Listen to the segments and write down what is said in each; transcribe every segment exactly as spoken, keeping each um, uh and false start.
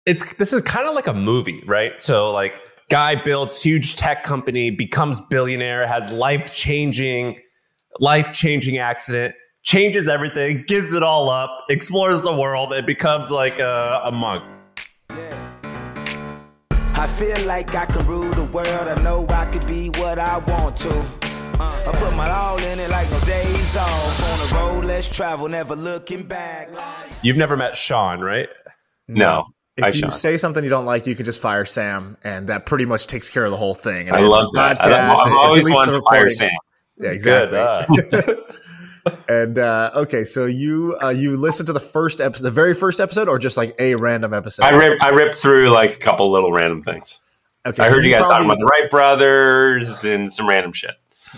it's this is kind of like a movie, right? So like guy builds huge tech company, becomes billionaire, has life-changing, life-changing accident, changes everything, gives it all up, explores the world, and becomes like a, a monk. Yeah. I feel like I can rule the world. I know I could be what I want to. Uh, I put my all in it like no days off. On the road, let's travel, never looking back. You've never met Sean, right? No. If Hi, you Sean. say something you don't like, you could just fire Sam, and that pretty much takes care of the whole thing. And I it ends love the that. podcast, I, I've it always deletes wanted the to fire recording. Sam. Yeah, exactly. Good, uh. And uh, okay, so you uh, you listened to the first episode, the very first episode, or just like a random episode? I ripped, I ripped through like a couple little random things. Okay, I so heard you guys probably- talking about the Wright brothers and some random shit.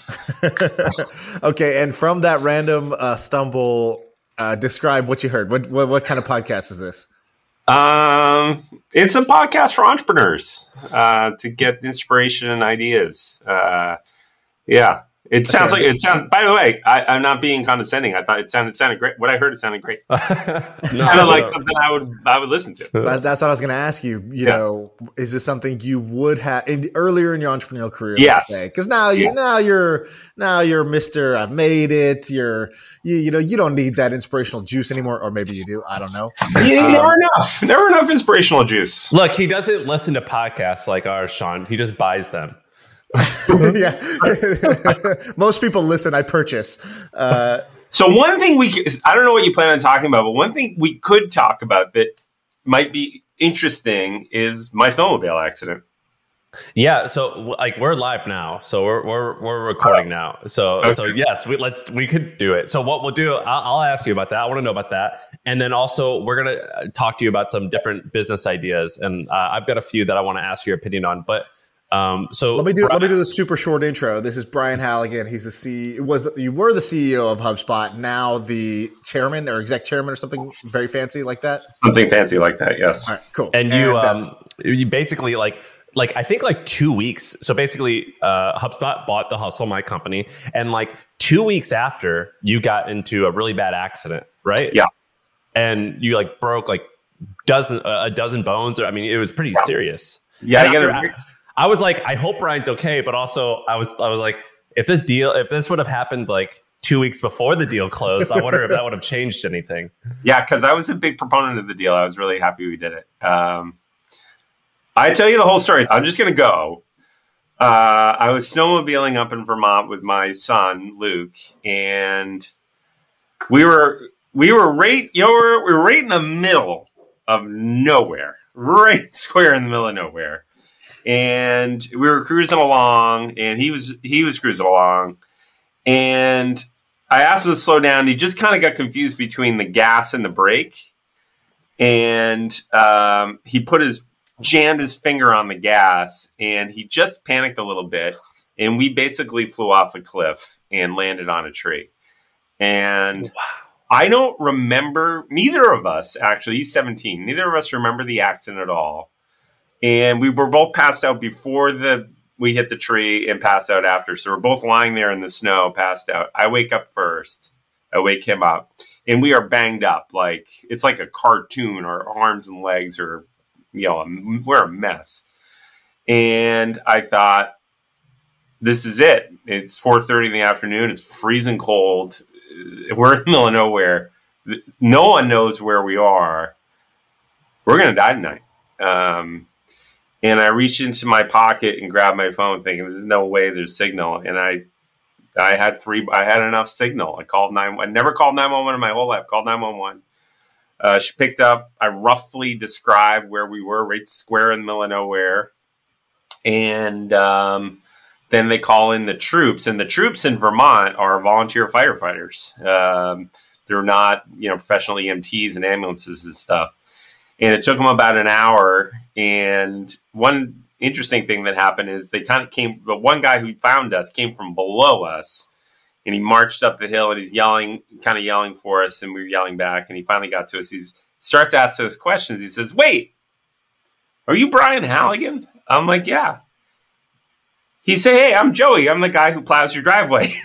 Okay, and from that random uh, stumble, uh, describe what you heard. What, what what kind of podcast is this? Um, it's a podcast for entrepreneurs uh, to get inspiration and ideas. Uh, yeah, it sounds Okay. like it sounds. By the way, I, I'm not being condescending. I thought it sounded sounded great. What I heard, it sounded great. no, Kind of like something I would I would listen to. That, that's what I was going to ask you. You Yeah. know, is this something you would have in, earlier in your entrepreneurial career? Yes. Because now you Yeah. now you're now you're Mister I've made it. You're you you know you don't need that inspirational juice anymore, or maybe you do. I don't know. Yeah, Um, never enough. Never enough inspirational juice. Look, he doesn't listen to podcasts like ours, Sean. He just buys them. Yeah, most people listen. I purchase. Uh, So one thing we could, I don't know what you plan on talking about, but one thing we could talk about that might be interesting is my snowmobile accident. Yeah, so like we're live now, so we're we're we're recording now. So Okay. so yes, we let's we could do it. So what we'll do, I'll, I'll ask you about that. I want to know about that, and then also we're gonna talk to you about some different business ideas, and uh, I've got a few that I want to ask your opinion on. But um, so let me do let me do the super short intro. This is Brian Halligan. He's the C. Was you were the C E O of HubSpot, now the chairman or exec chairman or something very fancy like that. Something fancy like that, yes. All right, cool. and you uh, um you basically like. Like I think like two weeks. So basically, uh, HubSpot bought the Hustle, my company, and like two weeks after, you got into a really bad accident, right? Yeah. And you like broke like dozen a dozen bones. Or I mean, it was pretty serious. Yeah, And I after- gotta, I, I was like, I hope Brian's okay, but also I was I was like, if this deal, if this would have happened like two weeks before the deal closed, I wonder if that would have changed anything. yeah, because I was a big proponent of the deal. I was really happy we did it. Um, I tell you the whole story. I'm just gonna go. Uh, I was snowmobiling up in Vermont with my son Luke, and we were we were right you know we were, we were right in the middle of nowhere, right square in the middle of nowhere, and we were cruising along, and he was he was cruising along, and I asked him to slow down. He just kind of got confused between the gas and the brake, and um, he put his jammed his finger on the gas, and he just panicked a little bit, and we basically flew off a cliff and landed on a tree. And Wow. I don't remember, neither of us actually, he's seventeen, neither of us remember the accident at all. And we were both passed out before the we hit the tree and passed out after. So we're both lying there in the snow, passed out. I wake up first. I wake him up, and we are banged up. Like it's like a cartoon. Our arms and legs are, you know, we're a mess. And I thought, this is it. It's four thirty in the afternoon. It's freezing cold. We're in the middle of nowhere. No one knows where we are. We're going to die tonight. Um, and I reached into my pocket and grabbed my phone thinking, there's no way there's signal. And I, I had three, I had enough signal. I called nine. I never called nine one one in my whole life. Called nine one one. Uh, she picked up. I roughly described where we were, right square in the middle of nowhere. And um, then they call in the troops. And the troops in Vermont are volunteer firefighters. Um, they're not, you know, professional E M Ts and ambulances and stuff. And it took them about an hour. And one interesting thing that happened is they kind of came, the one guy who found us came from below us. And he marched up the hill and he's yelling, kind of yelling for us. And we were yelling back. And he finally got to us. He starts asking us questions. He says, wait, are you Brian Halligan? I'm like, yeah. He said, hey, I'm Joey. I'm the guy who plows your driveway.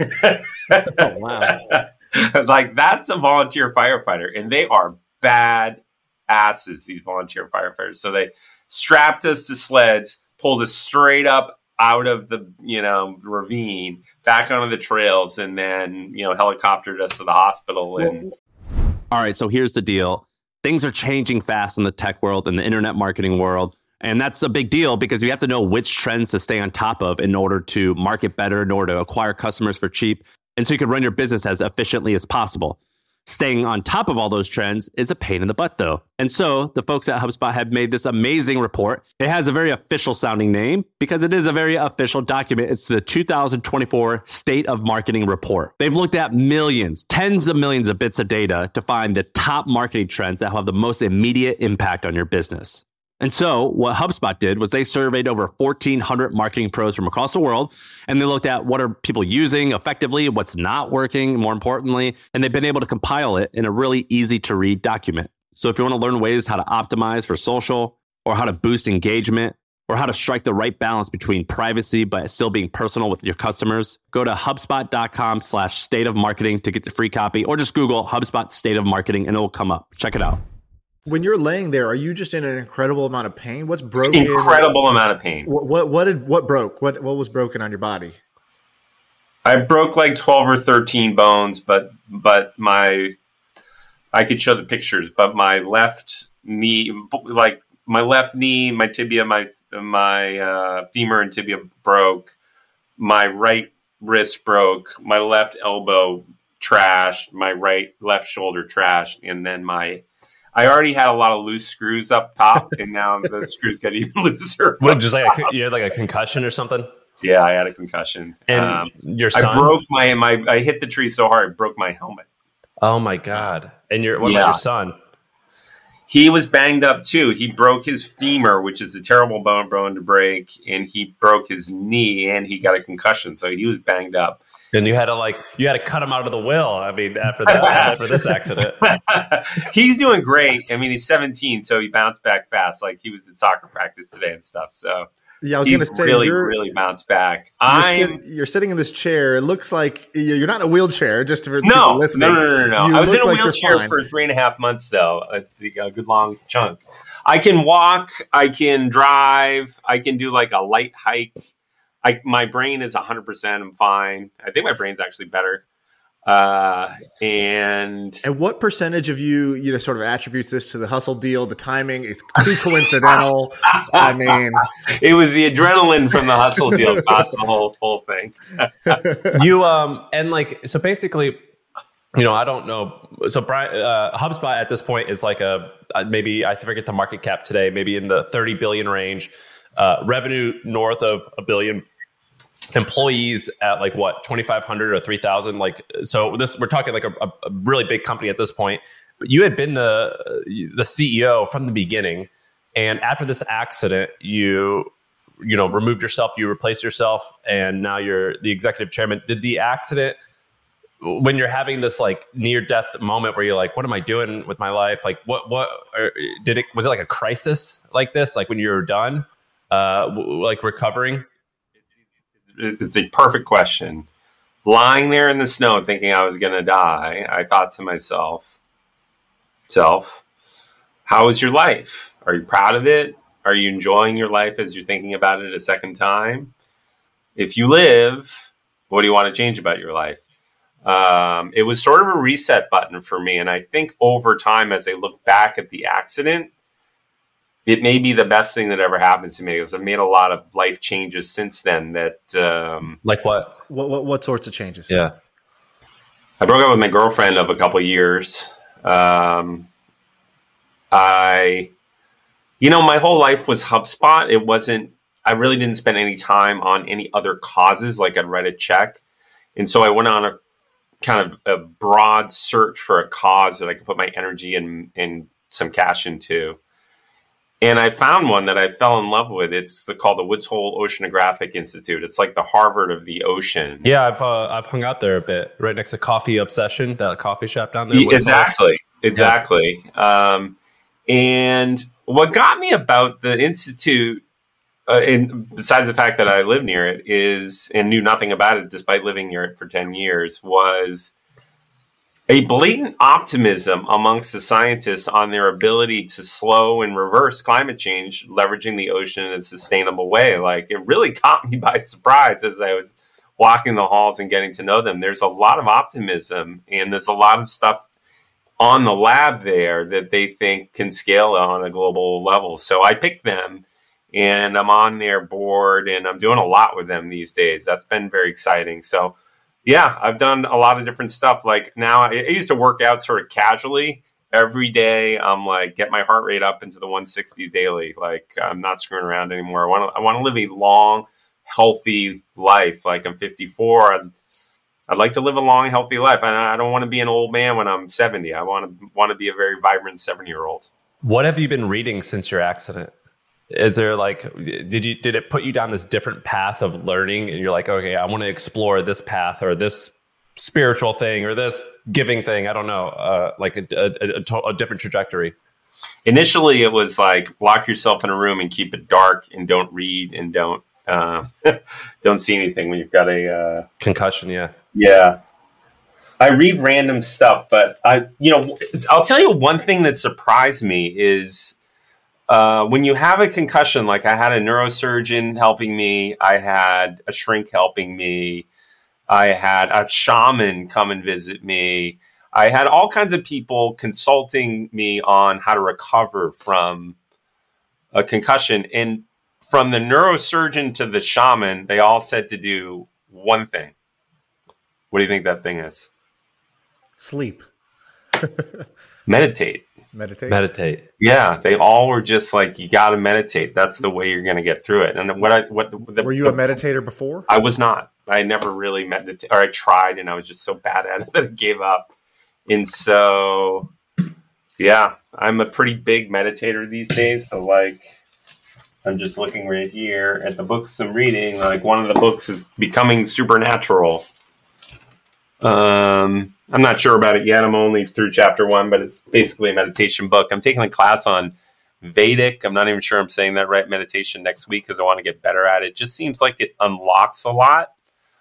Oh, wow. Like, that's a volunteer firefighter. And they are bad asses, these volunteer firefighters. So they strapped us to sleds, pulled us straight up out of the, you know, ravine, back onto the trails, and then, you know, helicoptered us to the hospital. And all right, so here's the deal. Things are changing fast in the tech world and the internet marketing world. And that's a big deal because you have to know which trends to stay on top of in order to market better, in order to acquire customers for cheap. And so you can run your business as efficiently as possible. Staying on top of all those trends is a pain in the butt, though. And so the folks at HubSpot have made this amazing report. It has a very official sounding name because it is a very official document. It's the two thousand twenty-four State of Marketing Report. They've looked at millions, tens of millions of bits of data to find the top marketing trends that have the most immediate impact on your business. And so what HubSpot did was they surveyed over fourteen hundred marketing pros from across the world, and they looked at what are people using effectively, what's not working, more importantly, and they've been able to compile it in a really easy to read document. So if you want to learn ways how to optimize for social, or how to boost engagement, or how to strike the right balance between privacy but still being personal with your customers, go to HubSpot.com slash state of marketing to get the free copy, or just Google HubSpot State of Marketing and it will come up. Check it out. When you're laying there, are you just in an incredible amount of pain? What's broken? Incredible amount of pain. What, what what did what broke? What what was broken on your body? I broke like twelve or thirteen bones, but but my I could show the pictures, but my left knee, like my left knee, my tibia, my my uh, femur and tibia broke. My right wrist broke. My left elbow trashed. My right left shoulder trashed, and then my I already had a lot of loose screws up top, and now the screws got even looser. What, just like a, you had like a concussion or something? Yeah, I had a concussion. And um, your son? I broke my my. I hit the tree so hard, I broke my helmet. Oh my god! And your what yeah. about your son? He was banged up too. He broke his femur, which is a terrible bone bone to break, and he broke his knee, and he got a concussion, so he was banged up. And you had to like you had to cut him out of the will. I mean, after that, after this accident, he's doing great. I mean, he's seventeen, so he bounced back fast. Like he was at soccer practice today and stuff. So yeah, I was he's going to say really, you're, really bounced back. You're, I'm sit, you're sitting in this chair. It looks like you're not in a wheelchair. Just for people no, listening, no, no, no, no. You I was in a like wheelchair for three and a half months, though. A, a good long chunk. I can walk. I can drive. I can do like a light hike. I, my brain is one hundred percent. I'm fine. I think my brain's actually better. Uh, and and what percentage of you, you know, sort of attributes this to the hustle deal, the timing? It's too coincidental. I mean, it was the adrenaline from the hustle deal caused the whole whole thing. you um and like so basically, you know, I don't know. So Brian, uh, HubSpot at this point is like a maybe I forget the market cap today, maybe in the thirty billion range. Uh, revenue north of a billion, employees at like what twenty-five hundred or three thousand. Like so, this we're talking like a, a really big company at this point. But you had been the the C E O from the beginning, and after this accident, you you know removed yourself, you replaced yourself, and now you're the executive chairman. Did the accident, when you're having this like near death moment where you're like, what am I doing with my life? Like what what or did it was it like a crisis like this? Like when you're done? Uh, like recovering? It's a perfect question. Lying there in the snow thinking I was going to die, I thought to myself, self, how is your life? Are you proud of it? Are you enjoying your life as you're thinking about it a second time? If you live, what do you want to change about your life? Um, it was sort of a reset button for me. And I think over time, as I look back at the accident, it may be the best thing that ever happens to me because I've made a lot of life changes since then. That um, like what? what? What what sorts of changes? Yeah, I broke up with my girlfriend of a couple of years. Um, I, you know, my whole life was HubSpot. It wasn't. I really didn't spend any time on any other causes. Like I'd write a check, and so I went on a kind of a broad search for a cause that I could put my energy and and some cash into. And I found one that I fell in love with. It's the, called the Woods Hole Oceanographic Institute. It's like the Harvard of the ocean. Yeah, I've uh, I've hung out there a bit, right next to Coffee Obsession, that coffee shop down there. Exactly, exactly. Yeah. Um, and what got me about the institute, uh, and besides the fact that I live near it, is and knew nothing about it despite living near it for ten years, was a blatant optimism amongst the scientists on their ability to slow and reverse climate change, leveraging the ocean in a sustainable way. Like, it really caught me by surprise as I was walking the halls and getting to know them. There's a lot of optimism, and there's a lot of stuff on the lab there that they think can scale on a global level. So I picked them, and I'm on their board, and I'm doing a lot with them these days. That's been very exciting. So yeah, I've done a lot of different stuff. Like, now I, I used to work out sort of casually every day. I'm like, get my heart rate up into the one sixties daily. Like, I'm not screwing around anymore. I want to, I want to live a long, healthy life. Like, I'm fifty-four. I'd, I'd like to live a long, healthy life. I, I don't want to be an old man when I'm seventy. I want to want to be a very vibrant seventy year old. What have you been reading since your accident? Is there like, did you, did it put you down this different path of learning and you're like, okay, I want to explore this path or this spiritual thing or this giving thing? I don't know, uh, like a, a, a, a different trajectory. Initially it was like, lock yourself in a room and keep it dark and don't read and don't, uh, don't see anything when you've got a, uh, concussion. Yeah. Yeah. I read random stuff, but I, you know, I'll tell you one thing that surprised me is, Uh, when you have a concussion, like I had a neurosurgeon helping me, I had a shrink helping me, I had a shaman come and visit me, I had all kinds of people consulting me on how to recover from a concussion. And from the neurosurgeon to the shaman, they all said to do one thing. What do you think that thing is? Sleep. Meditate. Meditate. Meditate. Yeah, they all were just like, you got to meditate. That's the way you're going to get through it. And what I what the, were you the, a meditator before? I was not. I never really meditated, or I tried, and I was just so bad at it that I gave up. And so, yeah, I'm a pretty big meditator these days. So, like, I'm just looking right here at the books I'm reading. Like, one of the books is Becoming Supernatural. Um. I'm not sure about it yet. I'm only through chapter one, but it's basically a meditation book. I'm taking a class on Vedic. I'm not even sure I'm saying that right. Meditation next week because I want to get better at it. It just seems like it unlocks a lot.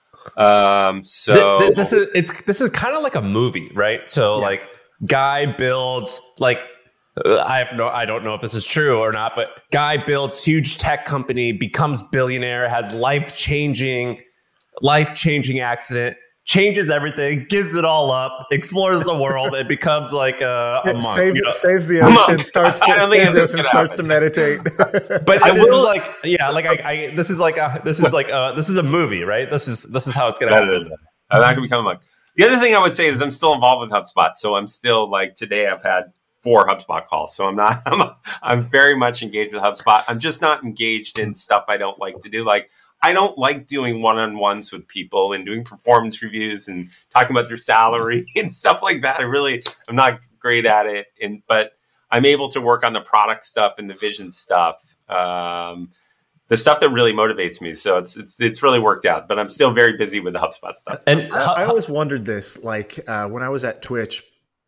Um, so Th- th- this is it's this is kind of like a movie, right? So yeah. like guy builds like uh, I have no I don't know if this is true or not, but guy builds huge tech company, becomes billionaire, has life changing life changing accident. Changes everything, gives it all up, explores the world, and becomes like a, a monk. Saves, you know? saves the ocean, starts to, saves the ocean, starts to meditate. But I this will, is like, yeah, like I, I, this is like a, this is like a, this is a movie, right? This is this is how it's gonna happen. I'm not gonna become a monk. The other thing I would say is I'm still involved with HubSpot, so I'm still like today I've had four HubSpot calls, so I'm not, I'm, I'm very much engaged with HubSpot. I'm just not engaged in stuff I don't like to do, like. I don't like doing one-on-ones with people and doing performance reviews and talking about their salary and stuff like that. I really, I'm not great at it. And, but I'm able to work on the product stuff and the vision stuff, um, the stuff that really motivates me. So it's, it's, it's really worked out, but I'm still very busy with the HubSpot stuff. And I, I always wondered this, like uh, when I was at Twitch,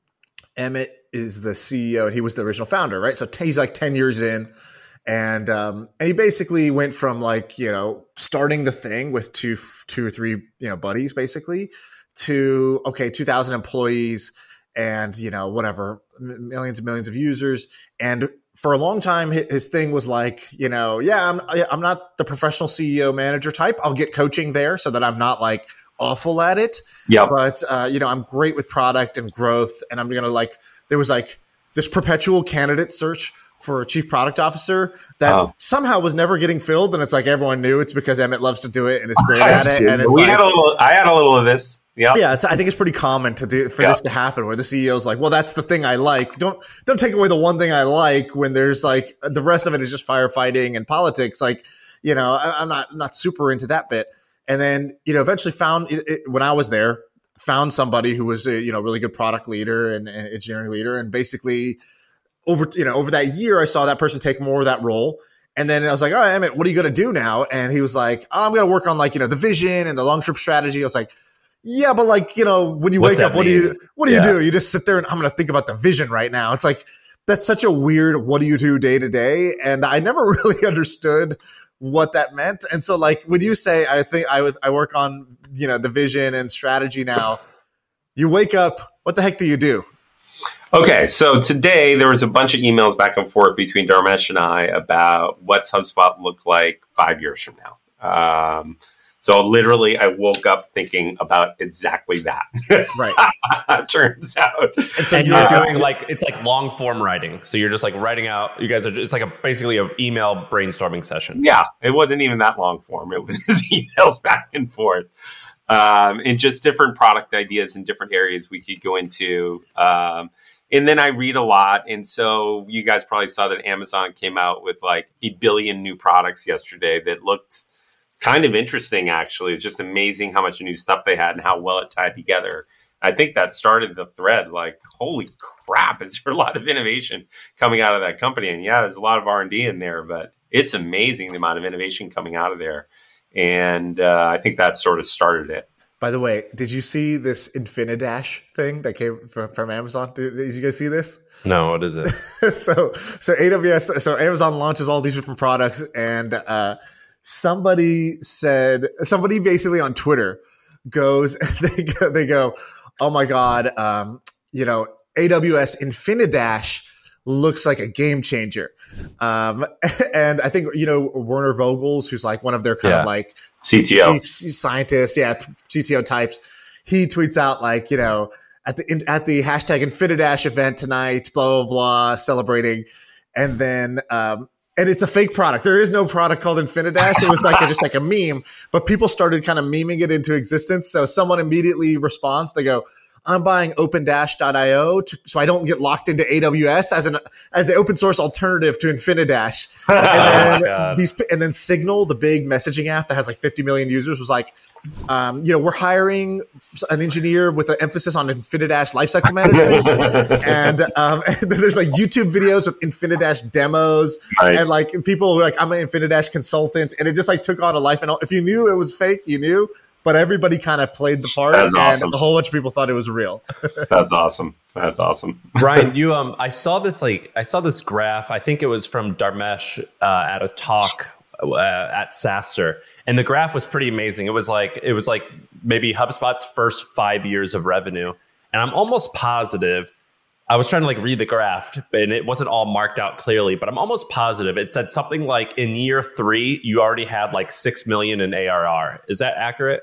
Emmett is the C E O and he was the original founder, right? So he's like ten years in. And um, and he basically went from like, you know, starting the thing with two, two or three, you know, buddies basically to, okay, two thousand employees and, you know, whatever, millions and millions of users. And for a long time, his thing was like, you know, yeah, I'm, I'm not the professional C E O manager type. I'll get coaching there so that I'm not like awful at it. Yeah. But, uh, you know, I'm great with product and growth. And I'm going to like, there was like this perpetual candidate search for a chief product officer that oh. somehow was never getting filled. And it's like, everyone knew it's because Emmett loves to do it and is great at it. And it's we like, had a little, I had a little of this. Yeah. Yeah. It's, I think it's pretty common to do for yeah. this to happen where the C E O's like, well, that's the thing I like. Don't, don't take away the one thing I like when there's like the rest of it is just firefighting and politics. Like, you know, I, I'm not, not super into that bit. And then, you know, eventually found it, it, when I was there, found somebody who was a, you know, really good product leader and, and engineering leader. And basically, Over, you know, over that year, I saw that person take more of that role. And then I was like, oh, Emmett, what are you going to do now? And he was like, oh, I'm going to work on like, you know, the vision and the long trip strategy. I was like, yeah, but like, you know, when you What's wake up, what mean? do you, what do yeah. you do? You just sit there and I'm going to think about the vision right now. It's like, that's such a weird, what do you do day to day? And I never really understood what that meant. And so like, when you say, I think I would, I work on, you know, the vision and strategy now, you wake up, what the heck do you do? Okay, so today there was a bunch of emails back and forth between Dharmesh and I about what's HubSpot look like five years from now. Um, so literally, I woke up thinking about exactly that. Right. Turns out, and so and you're doing like it's like long form writing. So you're just like writing out. You guys are. It's like a basically an email brainstorming session. Yeah, it wasn't even that long form. It was just emails back and forth, um, and just different product ideas in different areas we could go into. Um, And then I read a lot. And so you guys probably saw that Amazon came out with like a billion new products yesterday that looked kind of interesting, actually. It's just amazing how much new stuff they had and how well it tied together. I think that started the thread. Like, holy crap, is there a lot of innovation coming out of that company? And yeah, there's a lot of R and D in there, but it's amazing the amount of innovation coming out of there. And uh, I think that sort of started it. By the way, did you see this Infinidash thing that came from, from Amazon? Did, did you guys see this? No, what is it? so, so A W S, so Amazon launches all these different products, and uh, somebody said, somebody basically on Twitter goes, they go, they go, oh my god, um, you know, A W S Infinidash looks like a game changer. Um, and I think, you know, Werner Vogels, who's like one of their kind yeah. of like C T O chief scientists, yeah, C T O types. He tweets out like, you know, at the in, at the hashtag Infinidash event tonight, blah, blah, blah, celebrating. And then, um, and it's a fake product. There is no product called Infinidash. It was like a, just like a meme, but people started kind of memeing it into existence. So someone immediately responds. They go, I'm buying open dash dot io to, so I don't get locked into A W S as an as an open source alternative to Infinidash. And then, oh these, and then Signal, the big messaging app that has like fifty million users, was like, um, you know, we're hiring an engineer with an emphasis on Infinidash lifecycle management. and, um, and then there's like YouTube videos with Infinidash demos. Nice. And like people were like, I'm an Infinidash consultant. And it just like took on a life. And if you knew it was fake, you knew. But everybody kind of played the part, That's and awesome. a whole bunch of people thought it was real. That's awesome. That's awesome. Brian, you um, I saw this like I saw this graph. I think it was from Dharmesh uh, at a talk uh, at SaaStr, and the graph was pretty amazing. It was like it was like maybe HubSpot's first five years of revenue, and I'm almost positive. I was trying to like read the graph, and it wasn't all marked out clearly, but I'm almost positive it said something like in year three you already had like six million in A R R. Is that accurate?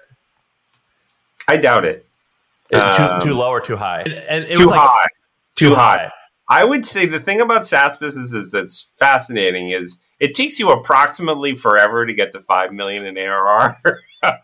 I doubt it. Is Um, too, too low or too high? And, and it Too was like, high. Too high. I would say the thing about SaaS businesses that's fascinating is it takes you approximately forever to get to five million in A R R.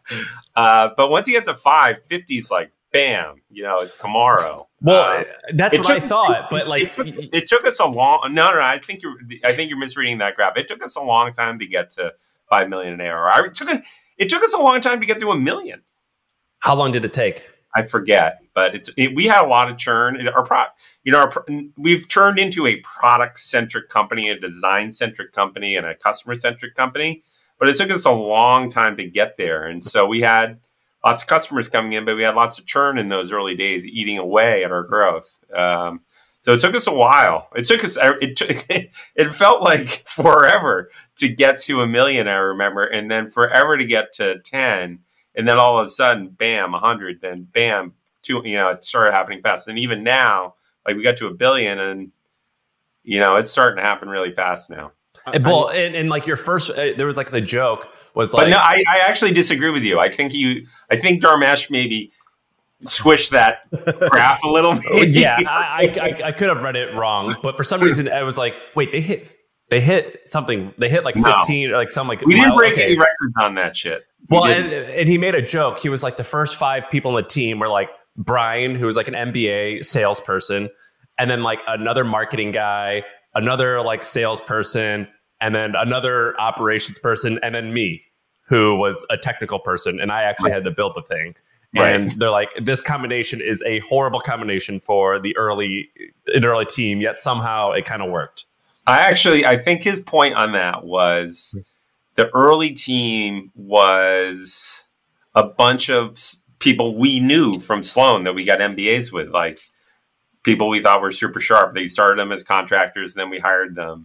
uh, but once you get to five, fifty is like, bam, you know, it's tomorrow. Well, uh, that's what I us- thought, but like, it took, it took us a long. No, no, I think you're. I think you're misreading that graph. It took us a long time to get to five million in A R R. It took. A, it took us a long time to get to a million. how long did it take? I forget, but it's it, we had a lot of churn. Our pro, you know, our, pro- we've turned into a product centric company, a design centric company, and a customer centric company. But it took us a long time to get there, and so we had lots of customers coming in, but we had lots of churn in those early days, eating away at our growth. Um, so it took us a while. It took us. It took. It felt like forever to get to a million. I remember, and then forever to get to ten. And then all of a sudden, bam, one hundred, then bam, two, you know, it started happening fast. And even now, like we got to a billion and, you know, it's starting to happen really fast now. And, well, and, and like your first, uh, there was like the joke was like, But no, I, I actually disagree with you. I think you, I think Dharmesh maybe squished that graph a little bit. yeah, I, I, I could have read it wrong, but for some reason I was like, wait, they hit, they hit something, they hit like fifteen No. or like something like We didn't wow, break okay. any records on that shit. We Well, didn't. and, and he made a joke. He was like the first five people on the team were like Brian, who was like an M B A salesperson, and then like another marketing guy, another like salesperson, and then another operations person, and then me, who was a technical person, and I actually had to build the thing. Right. And they're like, this combination is a horrible combination for the early, an early team. Yet somehow it kind of worked. I actually, I think his point on that was the early team was a bunch of s- people we knew from Sloan that we got M B As with, like people we thought were super sharp. They started them as contractors, then we hired them.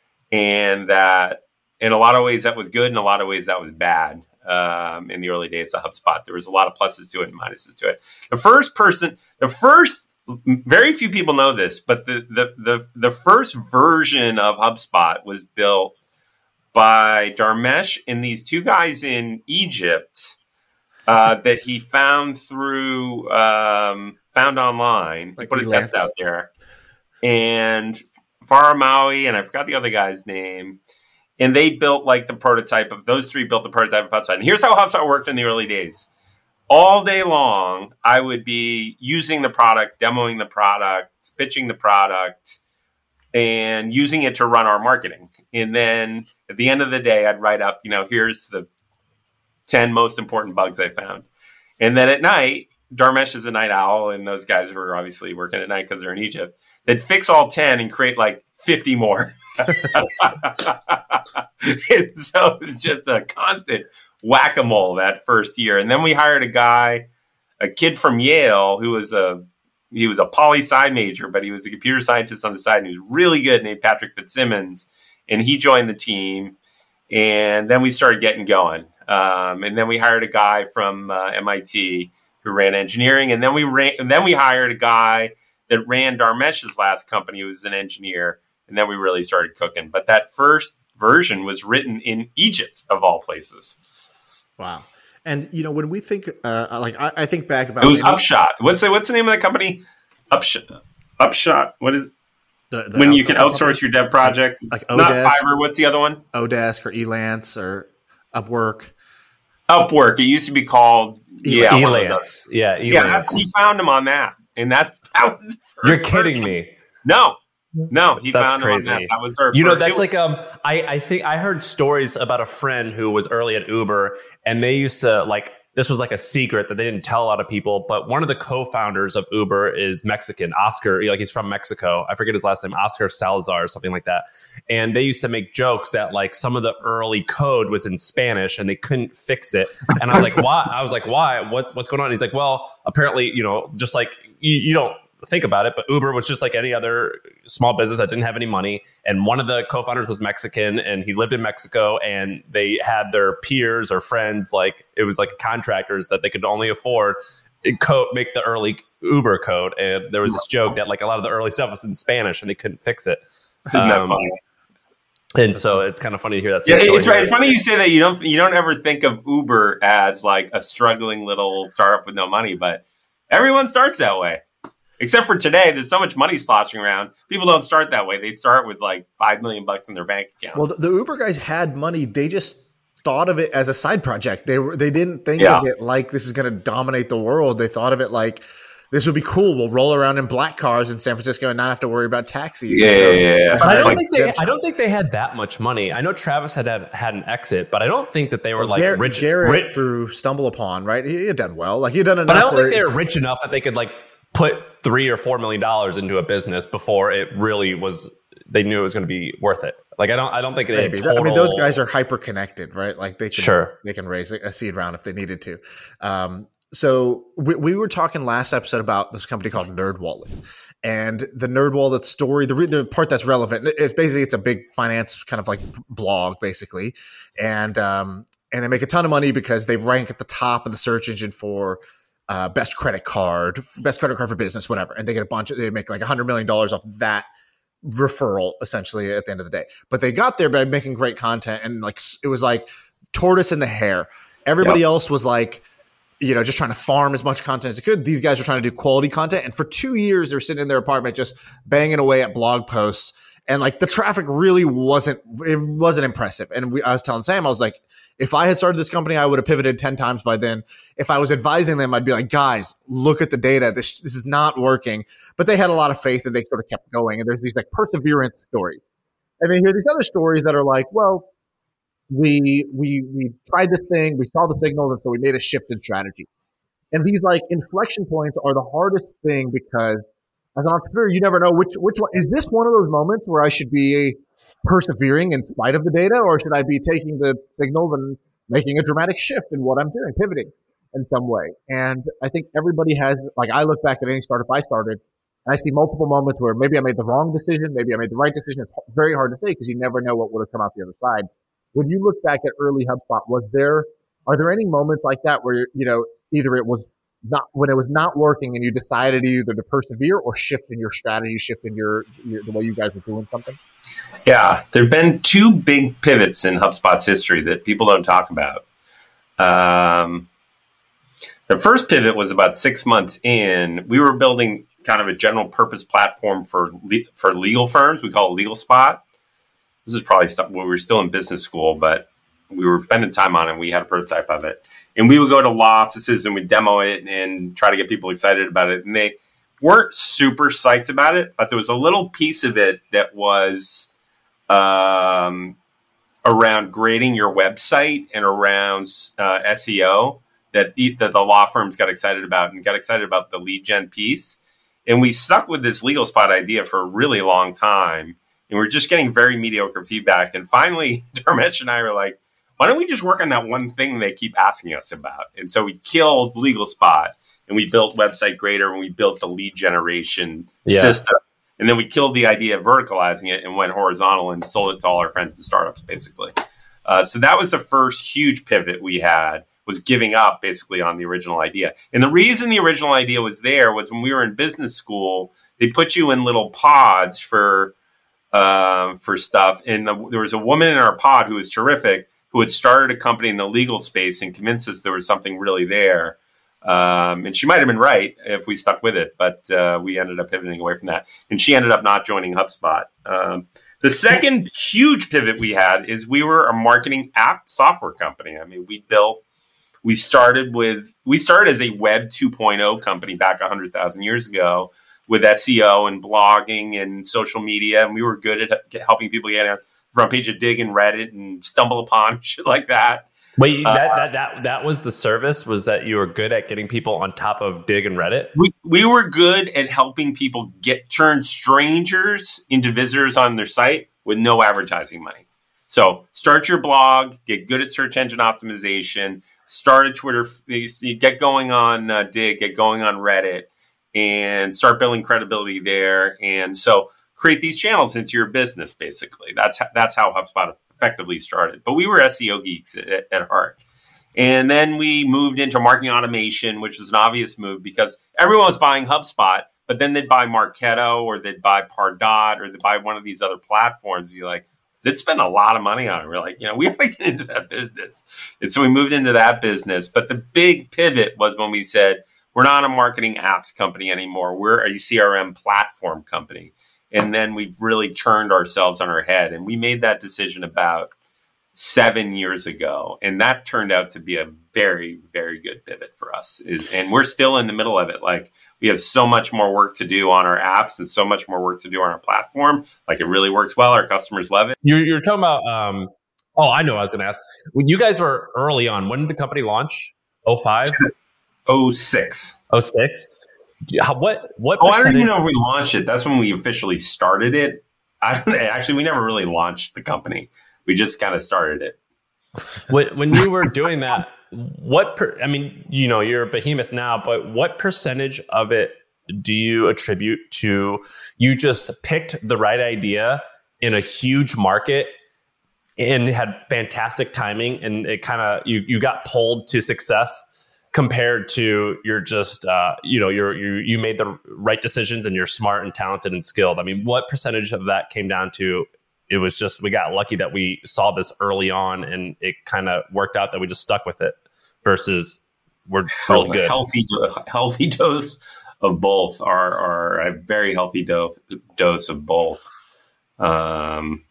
And that in a lot of ways that was good. In a lot of ways that was bad. Um, in the early days of HubSpot, there was a lot of pluses to it and minuses to it. The first person, the first very few people know this, but the, the, the, the first version of HubSpot was built by Dharmesh and these two guys in Egypt uh, that he found through, um, found online. Like he put a test out there. And Farah Maui, and I forgot the other guy's name. And they built like the prototype of, those three built the prototype of HubSpot. And here's how HubSpot worked in the early days. All day long, I would be using the product, demoing the product, pitching the product, and using it to run our marketing. And then at the end of the day, I'd write up, you know, here's the ten most important bugs I found. And then at night, Dharmesh is a night owl, and those guys who are obviously working at night because they're in Egypt, they'd fix all ten and create like fifty more. And so it's just a constant whack-a-mole that first year. And then we hired a guy, a kid from Yale, who was a he was a poli-sci major, but he was a computer scientist on the side, and he was really good, named Patrick Fitzsimmons. And he joined the team. And then we started getting going. Um, and then we hired a guy from uh, M I T who ran engineering. And then we ran, and then we hired a guy that ran Dharmesh's last company, who was an engineer. And then we really started cooking. But that first version was written in Egypt, of all places. Wow. And, you know, when we think, uh, like, I, I think back about... It was Upshot. What's the, what's the name of that company? Upshot. Upshot. What is... The, the when you can outsource company? Your dev projects. Like, like not Fiverr. What's the other one? Odesk or Elance or Upwork. Upwork. It used to be called... Yeah, Elance. Yeah, Elance. Yeah, that's, he found him on that. And that's... That was You're kidding me. No. No, he that's found crazy. Him on that. That was our you know, first. that's like um. I I think I heard stories about a friend who was early at Uber, and they used to like this was like a secret that they didn't tell a lot of people. But one of the co-founders of Uber is Mexican, Oscar. Like he's from Mexico. I forget his last name, Oscar Salazar or something like that. And they used to make jokes that like some of the early code was in Spanish and they couldn't fix it. And I was like, why? I was like, why? What's what's going on? He's like, well, apparently, you know, just like you, you don't. think about it, but Uber was just like any other small business that didn't have any money. And one of the co-founders was Mexican, and he lived in Mexico, and they had their peers or friends, like it was like contractors that they could only afford code, make the early Uber code. And there was this joke that like a lot of the early stuff was in Spanish and they couldn't fix it. Isn't that funny? And so it's kind of funny to hear that. Yeah, it's right. It's funny you say that. You don't you don't ever think of Uber as like a struggling little startup with no money, but everyone starts that way. Except for today, there's so much money sloshing around. People don't start that way. They start with like five million bucks in their bank account. Well, the, the Uber guys had money. They just thought of it as a side project. They were they didn't think yeah. of it like this is going to dominate the world. They thought of it like this would be cool. We'll roll around in black cars in San Francisco and not have to worry about taxis. Yeah, yeah, yeah, yeah. But I don't think they. I don't think they had that much money. I know Travis had had, had an exit, but I don't think that they were well, like Garrett, rich. Garrett rich through Stumble Upon, right? He had done well. Like he had done enough. But I don't think they were rich enough that they could like put three or four million dollars into a business before it really was. They knew it was going to be worth it. Like I don't. I don't think they. Had total... I mean, those guys are hyper connected, right? Like they can, sure they can raise a seed round if they needed to. Um, so we, we were talking last episode about this company called NerdWallet, and the NerdWallet story. The the part that's relevant. It's basically it's a big finance kind of like blog, basically, and um, and they make a ton of money because they rank at the top of the search engine for. Uh, best credit card, best credit card for business, whatever. And they get a bunch of, they make like a hundred million dollars off that referral essentially at the end of the day. But they got there by making great content. And like, it was like tortoise in the hare. Everybody yep. else was like, you know, just trying to farm as much content as they could. These guys were trying to do quality content. And for two years, they were sitting in their apartment, just banging away at blog posts. And like the traffic really wasn't, it wasn't impressive. And we, I was telling Sam, I was like, if I had started this company, I would have pivoted ten times by then. If I was advising them, I'd be like, guys, look at the data. This, this is not working. But they had a lot of faith and they sort of kept going. And there's these like perseverance stories. And then you hear these other stories that are like, well, we, we, we tried this thing, we saw the signals, and so we made a shift in strategy. And these like inflection points are the hardest thing because as an entrepreneur, you never know which, which one. Is this one of those moments where I should be persevering in spite of the data, or should I be taking the signals and making a dramatic shift in what I'm doing, pivoting in some way? And I think everybody has, like I look back at any startup I started and I see multiple moments where maybe I made the wrong decision, maybe I made the right decision. It's very hard to say because you never know what would have come out the other side. When you look back at early HubSpot, was there, are there any moments like that where, you know, either it was not when it was not working, and you decided either to persevere or shift in your strategy, shift in your, your the way you guys were doing something? Yeah, there have been two big pivots in HubSpot's history that people don't talk about. Um, the first pivot was about six months in. We were building kind of a general purpose platform for le- for legal firms. We call it LegalSpot. This is probably something when we were still in business school, but we were spending time on it. And we had a prototype of it. And we would go to law offices and we'd demo it and try to get people excited about it. And they weren't super psyched about it, but there was a little piece of it that was um, around grading your website and around uh, S E O that, that the law firms got excited about and got excited about the lead gen piece. And we stuck with this LegalSpot idea for a really long time. And we're just getting very mediocre feedback. And finally, Dharmesh and I were like, why don't we just work on that one thing they keep asking us about? And so we killed LegalSpot and we built Website Grader and we built the lead generation yeah. system. And then we killed the idea of verticalizing it and went horizontal and sold it to all our friends and startups, basically. Uh, so that was the first huge pivot we had, was giving up basically on the original idea. And the reason the original idea was there was when we were in business school, they put you in little pods for um, for stuff. And the, there was a woman in our pod who was terrific, who had started a company in the legal space and convinced us there was something really there. Um, and she might have been right if we stuck with it, but uh, we ended up pivoting away from that. And she ended up not joining HubSpot. Um, the second huge pivot we had is we were a marketing app software company. I mean, we built, we started with, we started as a web two point oh company back one hundred thousand years ago with S E O and blogging and social media. And we were good at helping people get on the front page of Dig and Reddit and stumble upon shit like that. Wait, that, uh, that that that was the service? Was that you were good at getting people on top of Dig and Reddit? We we were good at helping people get turn strangers into visitors on their site with no advertising money. So start your blog, get good at search engine optimization, start a Twitter, get going on uh, Dig, get going on Reddit, and start building credibility there. And so create these channels into your business, basically. That's that's how HubSpot effectively started. But we were S E O geeks at, at heart. And then we moved into marketing automation, which was an obvious move because everyone was buying HubSpot, but then they'd buy Marketo or they'd buy Pardot or they'd buy one of these other platforms. You're like, they'd spend a lot of money on it. We're like, you know, we have to get into that business. And so we moved into that business. But the big pivot was when we said, we're not a marketing apps company anymore. We're a C R M platform company. And then we've really turned ourselves on our head. And we made that decision about seven years ago. And that turned out to be a very, very good pivot for us. And we're still in the middle of it. Like, we have so much more work to do on our apps and so much more work to do on our platform. Like, it really works well. Our customers love it. You're, you're talking about, um, oh, I know what I was going to ask. When you guys were early on, when did the company launch? oh five? oh six. oh six? What? What? Oh, I don't even know if we launched it. That's when we officially started it. I don't, actually, we never really launched the company. We just kind of started it. When, when you were doing that, what? Per, I mean, you know, you're a behemoth now, but what percentage of it do you attribute to you just picked the right idea in a huge market and had fantastic timing, and it kind of you you got pulled to success? Compared to you're just, uh, you know, you're, you you made the right decisions and you're smart and talented and skilled. I mean, what percentage of that came down to it was just we got lucky that we saw this early on and it kind of worked out that we just stuck with it versus we're really good. Healthy, healthy dose of both are, are a very healthy dose, dose of both. Um,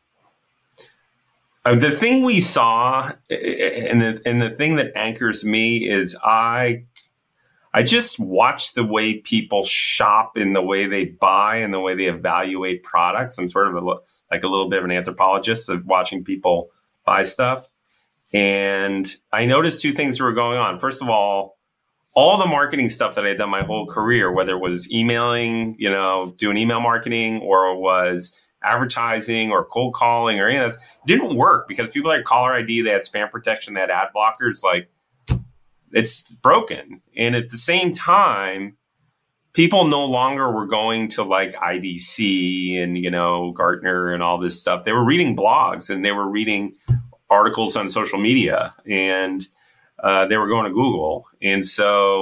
Uh, the thing we saw, and the and the thing that anchors me is I, I just watch the way people shop, in the way they buy, and the way they evaluate products. I'm sort of a, like a little bit of an anthropologist of watching people buy stuff, and I noticed two things were going on. First of all, all the marketing stuff that I had done my whole career, whether it was emailing, you know, doing email marketing, or it was advertising or cold calling or any of this, didn't work because people had caller I D, they had spam protection, they had ad blockers. Like, it's broken. And at the same time, people no longer were going to like I D C and, you know, Gartner and all this stuff. They were reading blogs and they were reading articles on social media, and uh, they were going to Google. And so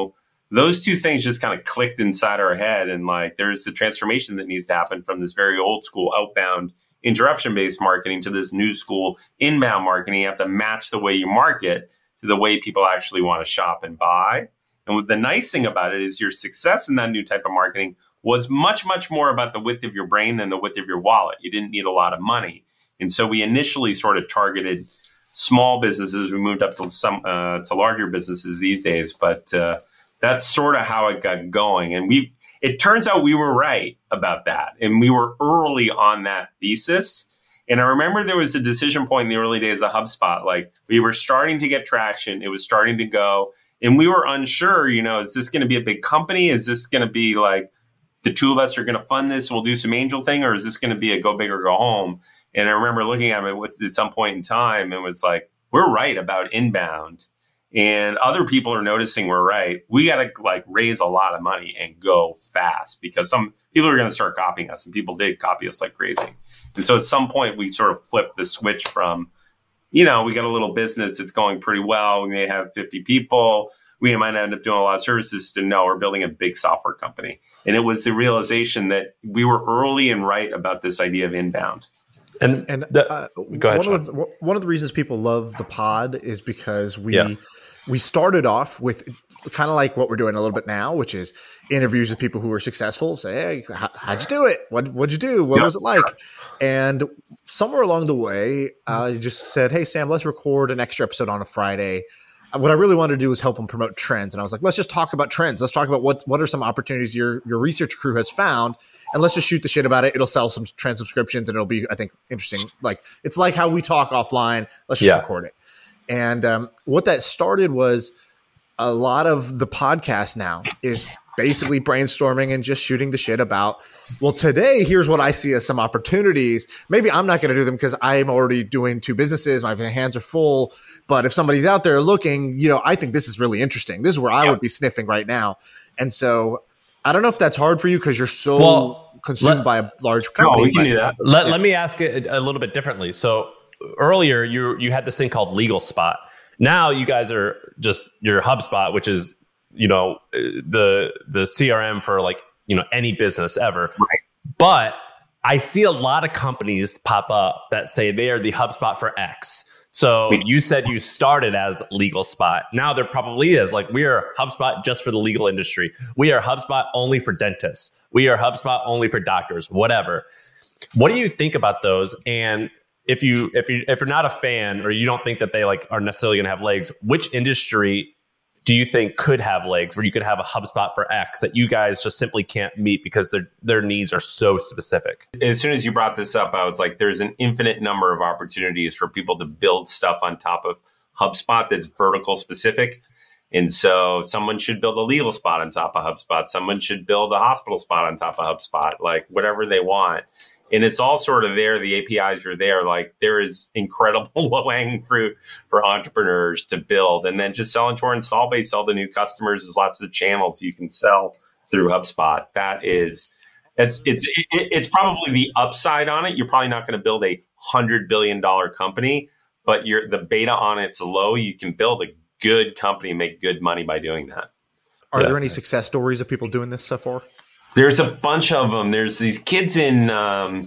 those two things just kind of clicked inside our head. And like, there's a transformation that needs to happen from this very old school outbound interruption-based marketing to this new school inbound marketing. You have to match the way you market to the way people actually want to shop and buy. And the nice thing about it is your success in that new type of marketing was much, much more about the width of your brain than the width of your wallet. You didn't need a lot of money. And so we initially sort of targeted small businesses. We moved up to some uh, to larger businesses these days, but uh, that's sort of how it got going. And we it turns out we were right about that. And we were early on that thesis. And I remember there was a decision point in the early days of HubSpot. Like, we were starting to get traction. It was starting to go. And we were unsure, you know, is this going to be a big company? Is this going to be like the two of us are going to fund this? We'll do some angel thing, or is this going to be a go big or go home? And I remember looking at it at some point in time and was like, we're right about inbound. And other people are noticing we're right. We got to like raise a lot of money and go fast, because some people are going to start copying us, and people did copy us like crazy. And so at some point we sort of flipped the switch from, you know, we got a little business that's going pretty well. We may have fifty people. We might end up doing a lot of services, to no, we're building a big software company. And it was the realization that we were early and right about this idea of inbound. And, and the, uh, go ahead, one, of the, one of the reasons people love the pod is because we yeah. we started off with kind of like what we're doing a little bit now, which is interviews with people who are successful. Say, hey, how, how'd you do it? What what'd you do? What yeah. was it like? And somewhere along the way, I uh, just said, hey, Sam, let's record an extra episode on a Friday. What I really wanted to do was help them promote trends. And I was like, let's just talk about trends. Let's talk about what, what are some opportunities your, your research crew has found, and let's just shoot the shit about it. It'll sell some trend subscriptions, and it'll be, I think, interesting. Like, it's like how we talk offline. Let's just yeah. record it. And um, what that started was a lot of the podcast now is basically brainstorming and just shooting the shit about, well, today, here's what I see as some opportunities. Maybe I'm not going to do them because I'm already doing two businesses. My hands are full. But if somebody's out there looking, you know, I think this is really interesting. This is where I yeah. would be sniffing right now. And so I don't know if that's hard for you because you're so well, consumed let, by a large company. No, we can do that. Let, yeah. let me ask it a little bit differently. So earlier, you you had this thing called Legal Spot. Now you guys are just your HubSpot, which is, you know, the the C R M for like, you know, any business ever. Right. But I see a lot of companies pop up that say they are the HubSpot for X. So you said you started as Legal Spot. Now there probably is like, we are HubSpot just for the legal industry. We are HubSpot only for dentists. We are HubSpot only for doctors, whatever. What do you think about those? And if you if you if you're not a fan, or you don't think that they like are necessarily going to have legs, which industry do you think could have legs where you could have a HubSpot for X that you guys just simply can't meet because their their needs are so specific? As soon as you brought this up, I was like, there's an infinite number of opportunities for people to build stuff on top of HubSpot that's vertical specific. And so someone should build a legal spot on top of HubSpot. Someone should build a hospital spot on top of HubSpot, like whatever they want. And it's all sort of there. The A P Is are there. Like, there is incredible low-hanging fruit for entrepreneurs to build, and then just sell into our install base, sell to new customers. There's lots of channels you can sell through HubSpot. That is, it's it's it, it's probably the upside on it. You're probably not going to build a hundred billion dollar company, but you're the beta on it's low. You can build a good company and make good money by doing that. Are yeah. there any success stories of people doing this so far? There's a bunch of them. There's these kids in um,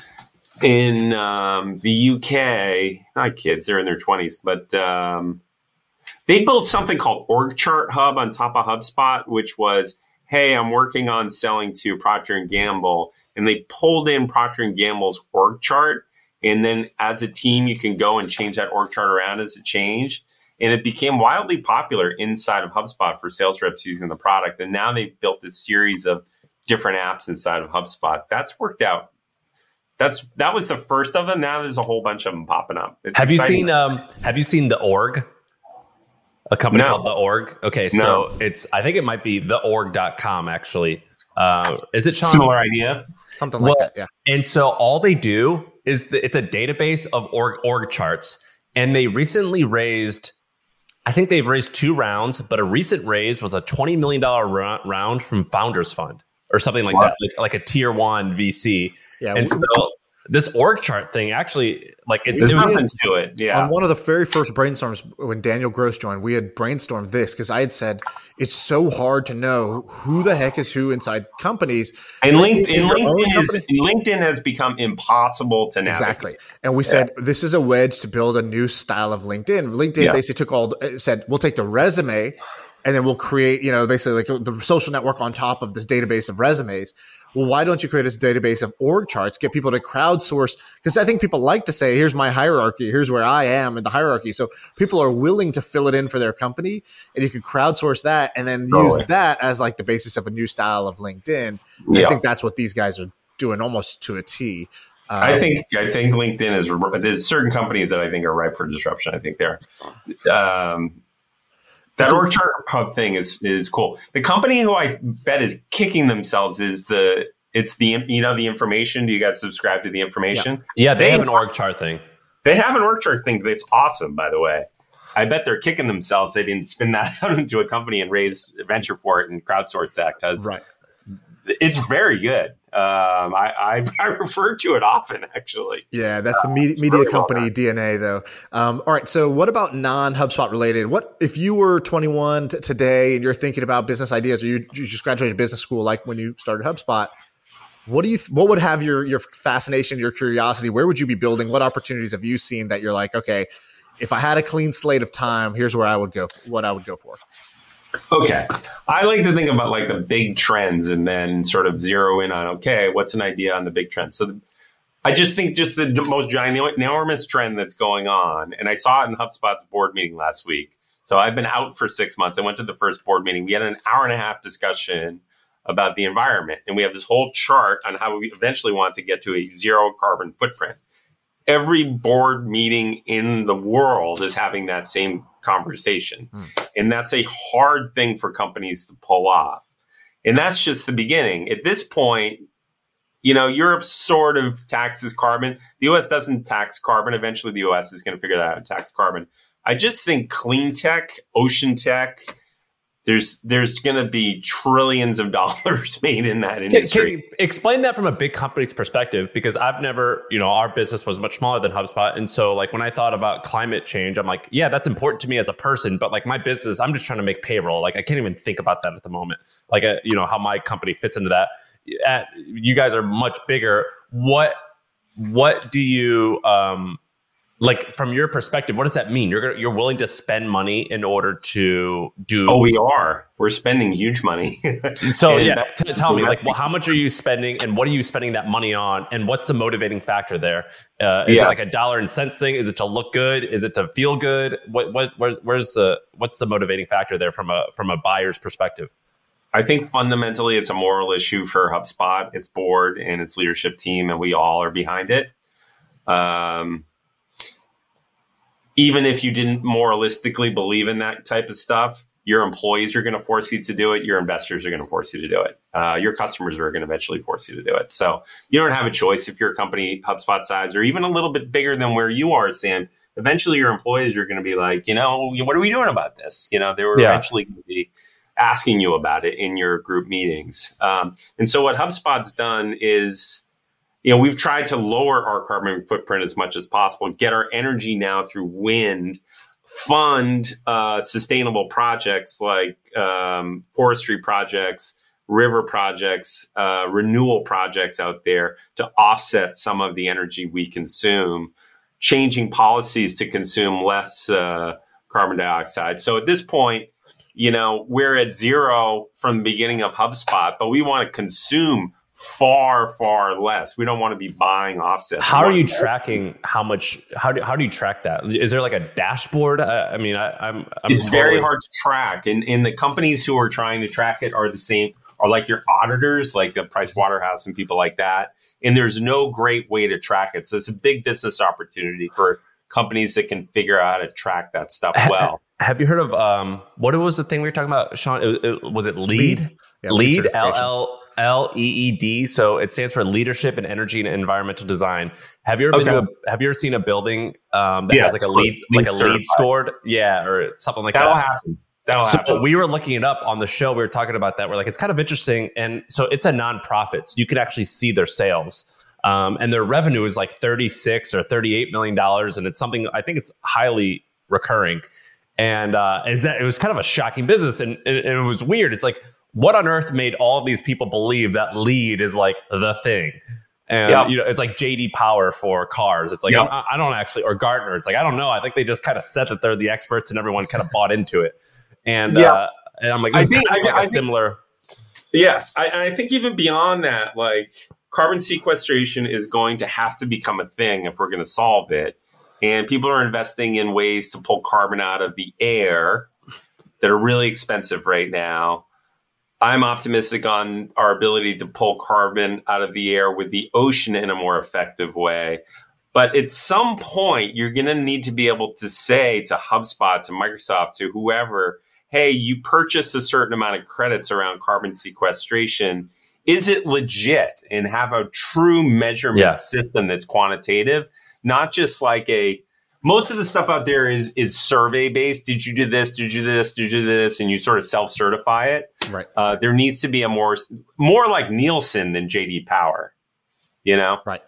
in um, the U K, not kids, they're in their twenties, but um, they built something called Org Chart Hub on top of HubSpot, which was, hey, I'm working on selling to Procter and Gamble, and they pulled in Procter and Gamble's org chart, and then as a team, you can go and change that org chart around as a change. And it became wildly popular inside of HubSpot for sales reps using the product. And now they've built this series of different apps inside of HubSpot. That's worked out. That's that was the first of them. Now there's a whole bunch of them popping up. It's have exciting. you seen um have you seen The Org? A company no. called The Org? Okay, so no. it's I think it might be the org dot com actually. Uh, is it Sean? Similar idea? Something like well, that, yeah. And so all they do is the, it's a database of org org charts, and they recently raised, I think they've raised two rounds, but a recent raise was a twenty million dollars round from Founders Fund or something like wow. that, like, like a tier one V C. Yeah, and we, so, this org chart thing actually, like it's There's it was- nothing to it. Yeah. On one of the very first brainstorms when Daniel Gross joined, we had brainstormed this because I had said it's so hard to know who the heck is who inside companies. And In LinkedIn, your own LinkedIn, is, company- LinkedIn has become impossible to navigate. Exactly. And we said, Yes. this is a wedge to build a new style of LinkedIn. LinkedIn Yeah. basically took all, the- said, we'll take the resume and then we'll create, you know, basically like the social network on top of this database of resumes. Well, why don't you create this database of org charts, get people to crowdsource? Because I think people like to say, here's my hierarchy, here's where I am in the hierarchy. So people are willing to fill it in for their company, and you can crowdsource that and then Totally. use that as like the basis of a new style of LinkedIn. Yeah. I think that's what these guys are doing almost to a T. Uh, I think I think LinkedIn is there's certain companies that I think are ripe for disruption. I think they're um, that org chart hub thing is is cool. The company who I bet is kicking themselves is the it's the you know the information. Do you guys subscribe to the information? yeah, they, They- have an org chart thing. They have an org chart thing that's awesome, by the way. I bet they're kicking themselves. They didn't spin that out into a company and raise venture for it and crowdsource that because right. it's very good. Um, I, I I refer to it often, actually. Yeah, that's the media, media Very well company done. D N A, though. Um, all right, so what about non-HubSpot related? What if you were twenty-one t- today and you're thinking about business ideas, or you, you just graduated business school like when you started HubSpot? What do you? What would have your your fascination, your curiosity? Where would you be building? What opportunities have you seen that you're like, okay, if I had a clean slate of time, here's where I would go. What I would go for. Okay. I like to think about like the big trends and then sort of zero in on, okay, what's an idea on the big trends? So I just think just the most ginormous trend that's going on. And I saw it in HubSpot's board meeting last week. So I've been out for six months. I went to the first board meeting. We had an hour and a half discussion about the environment. And we have this whole chart on how we eventually want to get to a zero carbon footprint. Every board meeting in the world is having that same conversation. Hmm. And that's a hard thing for companies to pull off. And that's just the beginning. At this point, you know, Europe sort of taxes carbon. The U S doesn't tax carbon. Eventually, the U S is going to figure that out and tax carbon. I just think clean tech, ocean tech, there's there's going to be trillions of dollars made in that industry. Can, can you explain that from a big company's perspective? Because I've never, you know, our business was much smaller than HubSpot. And so like when I thought about climate change, I'm like, yeah, that's important to me as a person. But like my business, I'm just trying to make payroll. Like I can't even think about that at the moment. Like, uh, you know, how my company fits into that. At, you guys are much bigger. What, what do you, um, like from your perspective, what does that mean? You're gonna, you're willing to spend money in order to do. Oh, we are. We're spending huge money. So And yeah, that- t- tell me, like, well, how much are you spending, and what are you spending that money on, and what's the motivating factor there? Uh, is Yeah. it like a dollar and cents thing? Is it to look good? Is it to feel good? What what where, where's the what's the motivating factor there from a from a buyer's perspective? I think fundamentally it's a moral issue for HubSpot, its board and its leadership team, and we all are behind it. Um, even if you didn't moralistically believe in that type of stuff, your employees are going to force you to do it. Your investors are going to force you to do it. Uh, your customers are going to eventually force you to do it. So you don't have a choice if you're a company HubSpot size or even a little bit bigger than where you are, Sam. Eventually your employees are going to be like, you know, what are we doing about this? You know, they were Yeah. eventually going to be asking you about it in your group meetings. Um, and so what HubSpot's done is, you know, we've tried to lower our carbon footprint as much as possible, get our energy now through wind, fund uh, sustainable projects like um, forestry projects, river projects, uh, renewal projects out there to offset some of the energy we consume, changing policies to consume less uh, carbon dioxide. So at this point, you know, we're at zero from the beginning of HubSpot, but we want to consume far, far less. We don't want to be buying offsets. How We are want you to- tracking how much? How do how do you track that? Is there like a dashboard? I, I mean, I, I'm, I'm It's very totally- hard to track, and, and the companies who are trying to track it are the same, are like your auditors, like the Price Waterhouse and people like that. And there's no great way to track it. So it's a big business opportunity for companies that can figure out how to track that stuff well. Have you heard of um? What was the thing we were talking about, Sean? It, it, was it LEED? LEED. Yeah, LEED LEED, L certification. L L E E D. So it stands for Leadership in Energy and Environmental Design. Have you ever been Okay. to a, Have you ever seen a building um, that Yes, has like a LEED, like a LEED LEED scored? Yeah, or something like That'll that. happen. That'll So happen. we were looking it up on the show. We were talking about that. We're like, it's kind of interesting. And so it's a nonprofit. So you can actually see their sales. Um, and their revenue is like thirty-six or thirty-eight million dollars, and it's something I think it's highly recurring. And uh, is that it was kind of a shocking business, and, and, and it was weird. It's like, what on earth made all of these people believe that lead is like the thing? And yep. you know, it's like J D Power for cars. It's like yep. I, I don't actually, or Gartner. It's like I don't know. I think they just kind of said that they're the experts, and everyone kind of bought into it. And yeah. uh, and I'm like, this I think, is kind of like I, a I similar. Think, yes, I, I think even beyond that, like. Carbon sequestration is going to have to become a thing if we're going to solve it. And people are investing in ways to pull carbon out of the air that are really expensive right now. I'm optimistic on our ability to pull carbon out of the air with the ocean in a more effective way. But at some point, you're going to need to be able to say to HubSpot, to Microsoft, to whoever, hey, you purchased a certain amount of credits around carbon sequestration. Is it legit, and have a true measurement yeah. system that's quantitative, not just like a, most of the stuff out there is, is survey based. Did you do this? Did you do this? Did you do this? And you sort of self-certify it. Right. Uh, there needs to be a more, more like Nielsen than J D Power, you know? Right.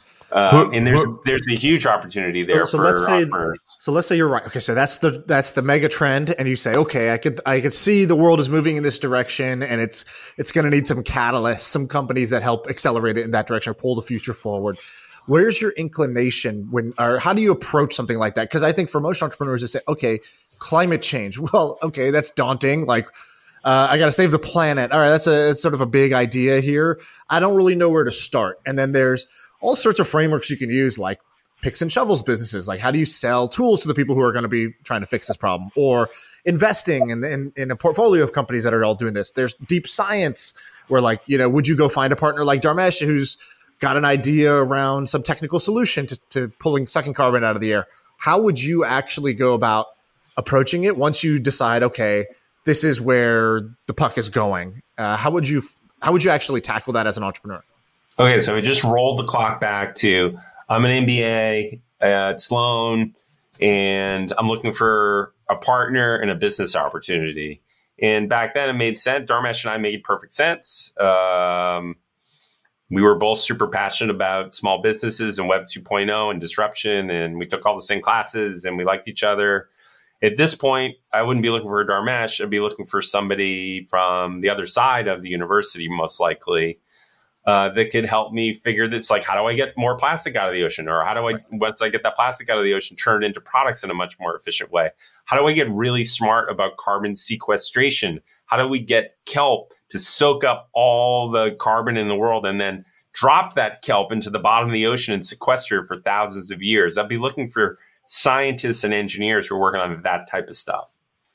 Um, and there's there's a huge opportunity there. So for let's say operators. so let's say you're right. Okay, so that's the that's the mega trend, and you say, okay, I could I could see the world is moving in this direction, and it's it's going to need some catalysts, some companies that help accelerate it in that direction, or pull the future forward. Where's your inclination when, or how do you approach something like that? Because I think for most entrepreneurs, they say, okay, climate change. Well, okay, that's daunting. Like. Uh, I got to save the planet. All right, that's a that's sort of a big idea here. I don't really know where to start. And then there's all sorts of frameworks you can use, like picks and shovels businesses. Like, how do you sell tools to the people who are going to be trying to fix this problem? Or investing in, in, in a portfolio of companies that are all doing this. There's deep science where, like, you know, would you go find a partner like Dharmesh who's got an idea around some technical solution to, to pulling, sucking carbon out of the air? How would you actually go about approaching it once you decide, okay, this is where the puck is going? Uh, how would you how would you actually tackle that as an entrepreneur? Okay, so we just rolled the clock back to I'm an M B A at Sloan, and I'm looking for a partner and a business opportunity. And back then, it made sense. Dharmesh and I made perfect sense. Um, we were both super passionate about small businesses and Web two point oh and disruption, and we took all the same classes, and we liked each other. At this point, I wouldn't be looking for a Dharmesh. I'd be looking for somebody from the other side of the university, most likely, uh, that could help me figure this. Like, how do I get more plastic out of the ocean? Or how do I, once I get that plastic out of the ocean, turn it into products in a much more efficient way? How do I get really smart about carbon sequestration? How do we get kelp to soak up all the carbon in the world and then drop that kelp into the bottom of the ocean and sequester it for thousands of years? I'd be looking for scientists and engineers who are working on that type of stuff.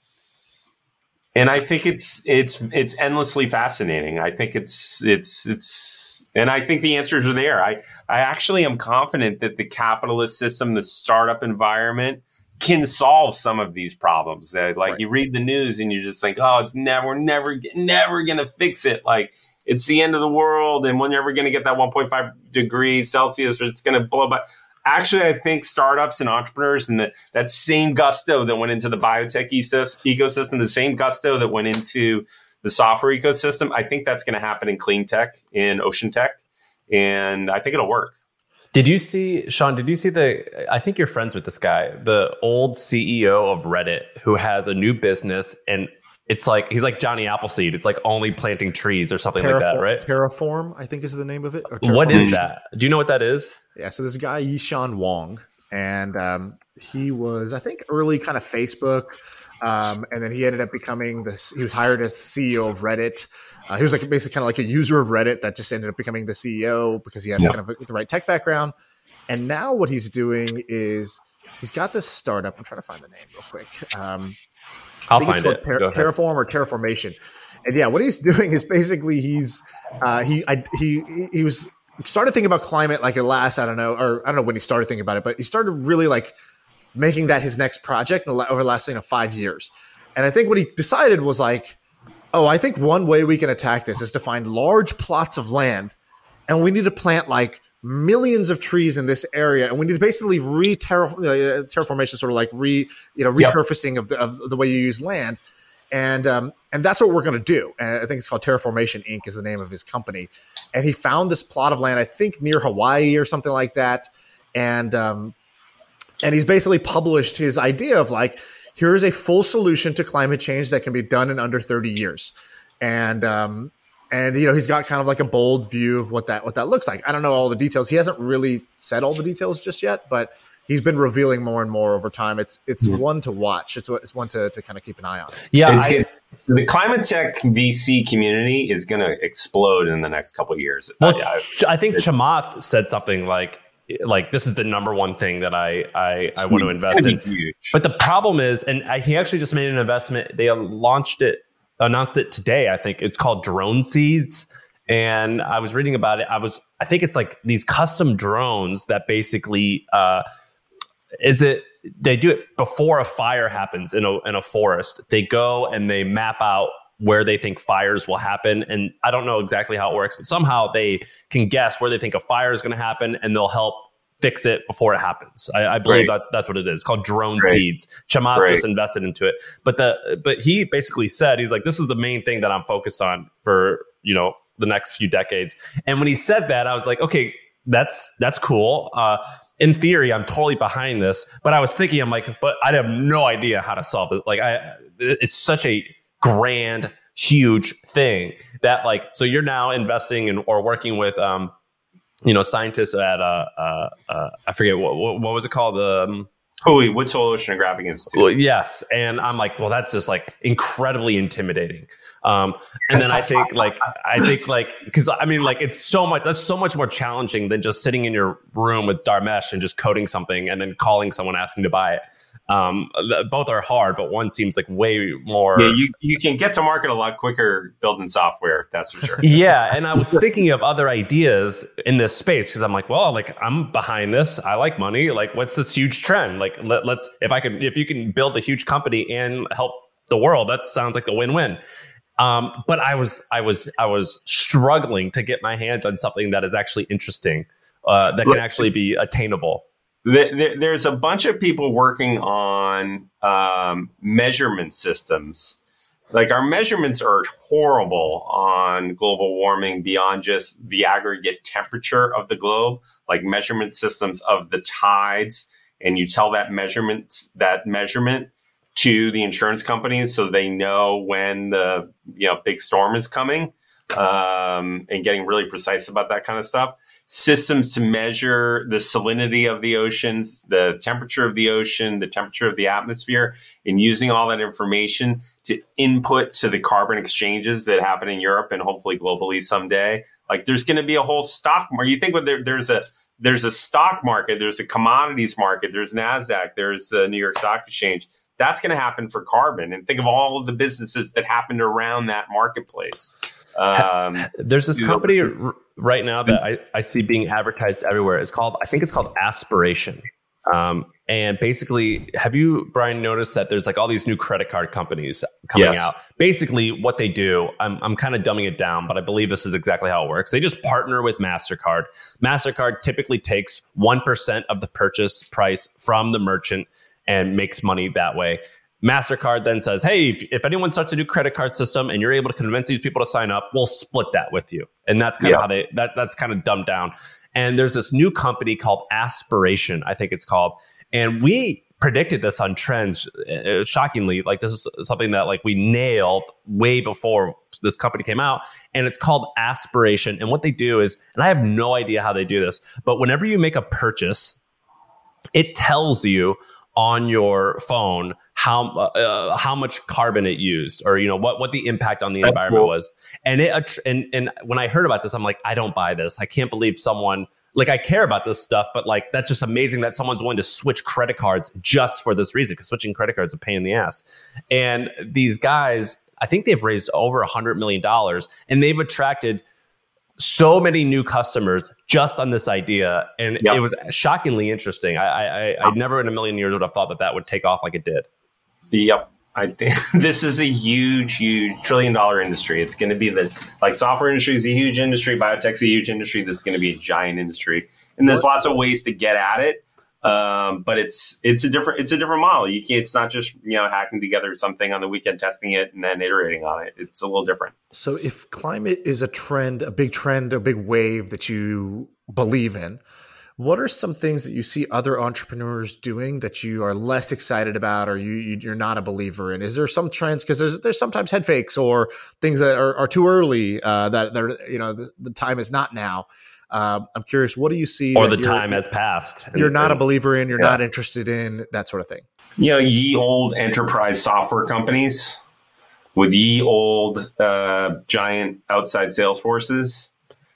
And I think it's it's it's endlessly fascinating. I think it's it's it's and I think the answers are there. I I actually am confident that the capitalist system, the startup environment, can solve some of these problems. Uh, like right. You read the news and you just think, oh, it's never, we're never, never going to fix it. Like, it's the end of the world, and we're never going to get that one point five degrees Celsius, or it's going to blow by. Actually, I think startups and entrepreneurs and the, that same gusto that went into the biotech ecosystem, the same gusto that went into the software ecosystem, I think that's going to happen in clean tech, in ocean tech, and I think it'll work. Did you see, Sean, did you see the, I think you're friends with this guy, the old C E O of Reddit, who has a new business, and it's like, he's like Johnny Appleseed. It's like only planting trees or something Terraform, like that, right? Terraform, I think is the name of it. Or what is that? Do you know what that is? Yeah, so this guy, Yishan Wong, and um, he was, I think, early kind of Facebook, um, and then he ended up becoming this, he was hired as C E O of Reddit. Uh, he was like basically kind of like a user of Reddit that just ended up becoming the C E O because he had yeah. kind of a, the right tech background. And now what he's doing is he's got this startup. I'm trying to find the name real quick. Um, I'll find it. Ter- Terraform or Terraformation. And yeah, what he's doing is basically he's uh, he I, he he was started thinking about climate like it last I don't know or I don't know when he started thinking about it, but he started really like making that his next project over the last you know five years. And I think what he decided was like, oh, I think one way we can attack this is to find large plots of land, and we need to plant like millions of trees in this area, and we need to basically re-terraformation, sort of like re, you know, resurfacing yep. of the of the way you use land. And um, and that's what we're going to do. And I think it's called Terraformation Incorporated is the name of his company. And he found this plot of land, I think near Hawaii or something like that. And um, and he's basically published his idea of like, here is a full solution to climate change that can be done in under thirty years. And um, and you know, he's got kind of like a bold view of what that what that looks like. I don't know all the details. He hasn't really said all the details just yet, but he's been revealing more and more over time. It's it's mm-hmm. one to watch. It's it's one to, to kind of keep an eye on. Yeah, I, the climate tech V C community is going to explode in the next couple of years. Well, I, I, I think Chamath said something like, like this is the number one thing that I I, I want to invest in. Huge. But the problem is, and I, he actually just made an investment. They launched it, announced it today. I think it's called Drone Seeds. And I was reading about it. I was, I think it's like these custom drones that basically, uh, is it, they do it before a fire happens in a, in a forest. They go and they map out where they think fires will happen. And I don't know exactly how it works, but somehow they can guess where they think a fire is going to happen and they'll help fix it before it happens. I, I believe that that's what it is. It's called Drone Great. Seeds. Chamath Great. just invested into it. But the, but he basically said, he's like, this is the main thing that I'm focused on for, you know, the next few decades. And when he said that, I was like, okay, that's, that's cool. Uh, in theory, I'm totally behind this, but I was thinking, I'm like, but I have no idea how to solve it. Like I, it's such a grand, huge thing that like, so you're now investing in or working with, um, you know, scientists at, uh, uh, uh I forget what, what, what was it called? Um, Oh, Woodsole Oceanographic Institute. Well, yes. And I'm like, well, that's just like incredibly intimidating. Um, and then I think like, I think like, cause I mean, like it's so much, that's so much more challenging than just sitting in your room with Dharmesh and just coding something and then calling someone asking to buy it. Um, both are hard, but one seems like way more. Yeah, you, you can get to market a lot quicker building software. That's for sure. Yeah. And I was thinking of other ideas in this space because I'm like, well, like I'm behind this. I like money. Like, what's this huge trend? Like, let, let's, if I could, if you can build a huge company and help the world, that sounds like a win-win. Um, but I was, I was, I was struggling to get my hands on something that is actually interesting, uh, that can actually be attainable. There's a bunch of people working on um, measurement systems. Like our measurements are horrible on global warming beyond just the aggregate temperature of the globe, like measurement systems of the tides. And you tell that measurement, that measurement to the insurance companies so they know when the you know big storm is coming, um, and getting really precise about that kind of stuff. Systems to measure the salinity of the oceans, the temperature of the ocean, the temperature of the atmosphere, and using all that information to input to the carbon exchanges that happen in Europe and hopefully globally someday. Like there's going to be a whole stock market. You think when there, there's a there's a stock market, there's a commodities market, there's NASDAQ, there's the New York Stock Exchange. That's going to happen for carbon. And think of all of the businesses that happened around that marketplace. Um, There's this company r- right now that I, I see being advertised everywhere. It's called, I think it's called Aspiration. Um, and basically, have you, Brian, noticed that there's like all these new credit card companies coming Yes. out? Basically, what they do, I'm, I'm kind of dumbing it down, but I believe this is exactly how it works. They just partner with MasterCard. MasterCard typically takes one percent of the purchase price from the merchant and makes money that way. MasterCard then says, hey, if, if anyone starts a new credit card system and you're able to convince these people to sign up, we'll split that with you. And that's kind Yeah. of how they, that that's kind of dumbed down. And there's this new company called Aspiration, I think it's called. And we predicted this on Trends, uh, shockingly. Like this is something that like we nailed way before this company came out. And it's called Aspiration. And what they do is, and I have no idea how they do this, but whenever you make a purchase, it tells you on your phone how uh, how much carbon it used, or you know what what the impact on the That's environment cool. was. And it and and when I heard about this, I'm like, I don't buy this. I can't believe someone, like, I care about this stuff, but like that's just amazing that someone's willing to switch credit cards just for this reason, because switching credit cards is a pain in the ass. And these guys, I think they've raised over a hundred million dollars, and they've attracted so many new customers just on this idea. And Yep. it was shockingly interesting. I, I, I never in a million years would have thought that that would take off like it did. Yep. I think this is a huge, huge trillion dollar industry. It's going to be the, like software industry is a huge industry. Biotech's a huge industry. This is going to be a giant industry. And there's lots of ways to get at it. Um, but it's it's a different it's a different model. You can't, it's not just, you know, hacking together something on the weekend, testing it, and then iterating on it. It's a little different. So if climate is a trend, a big trend, a big wave that you believe in, what are some things that you see other entrepreneurs doing that you are less excited about, or you, you you're not a believer in? Is there some trends, because there's there's sometimes head fakes or things that are, are too early, uh, that they're, you know, the, the time is not now. Um, I'm curious, what do you see? Or the time has passed. You're not a believer in, you're yeah. not interested in, that sort of thing. You know, ye old enterprise software companies with ye old uh, giant outside sales forces.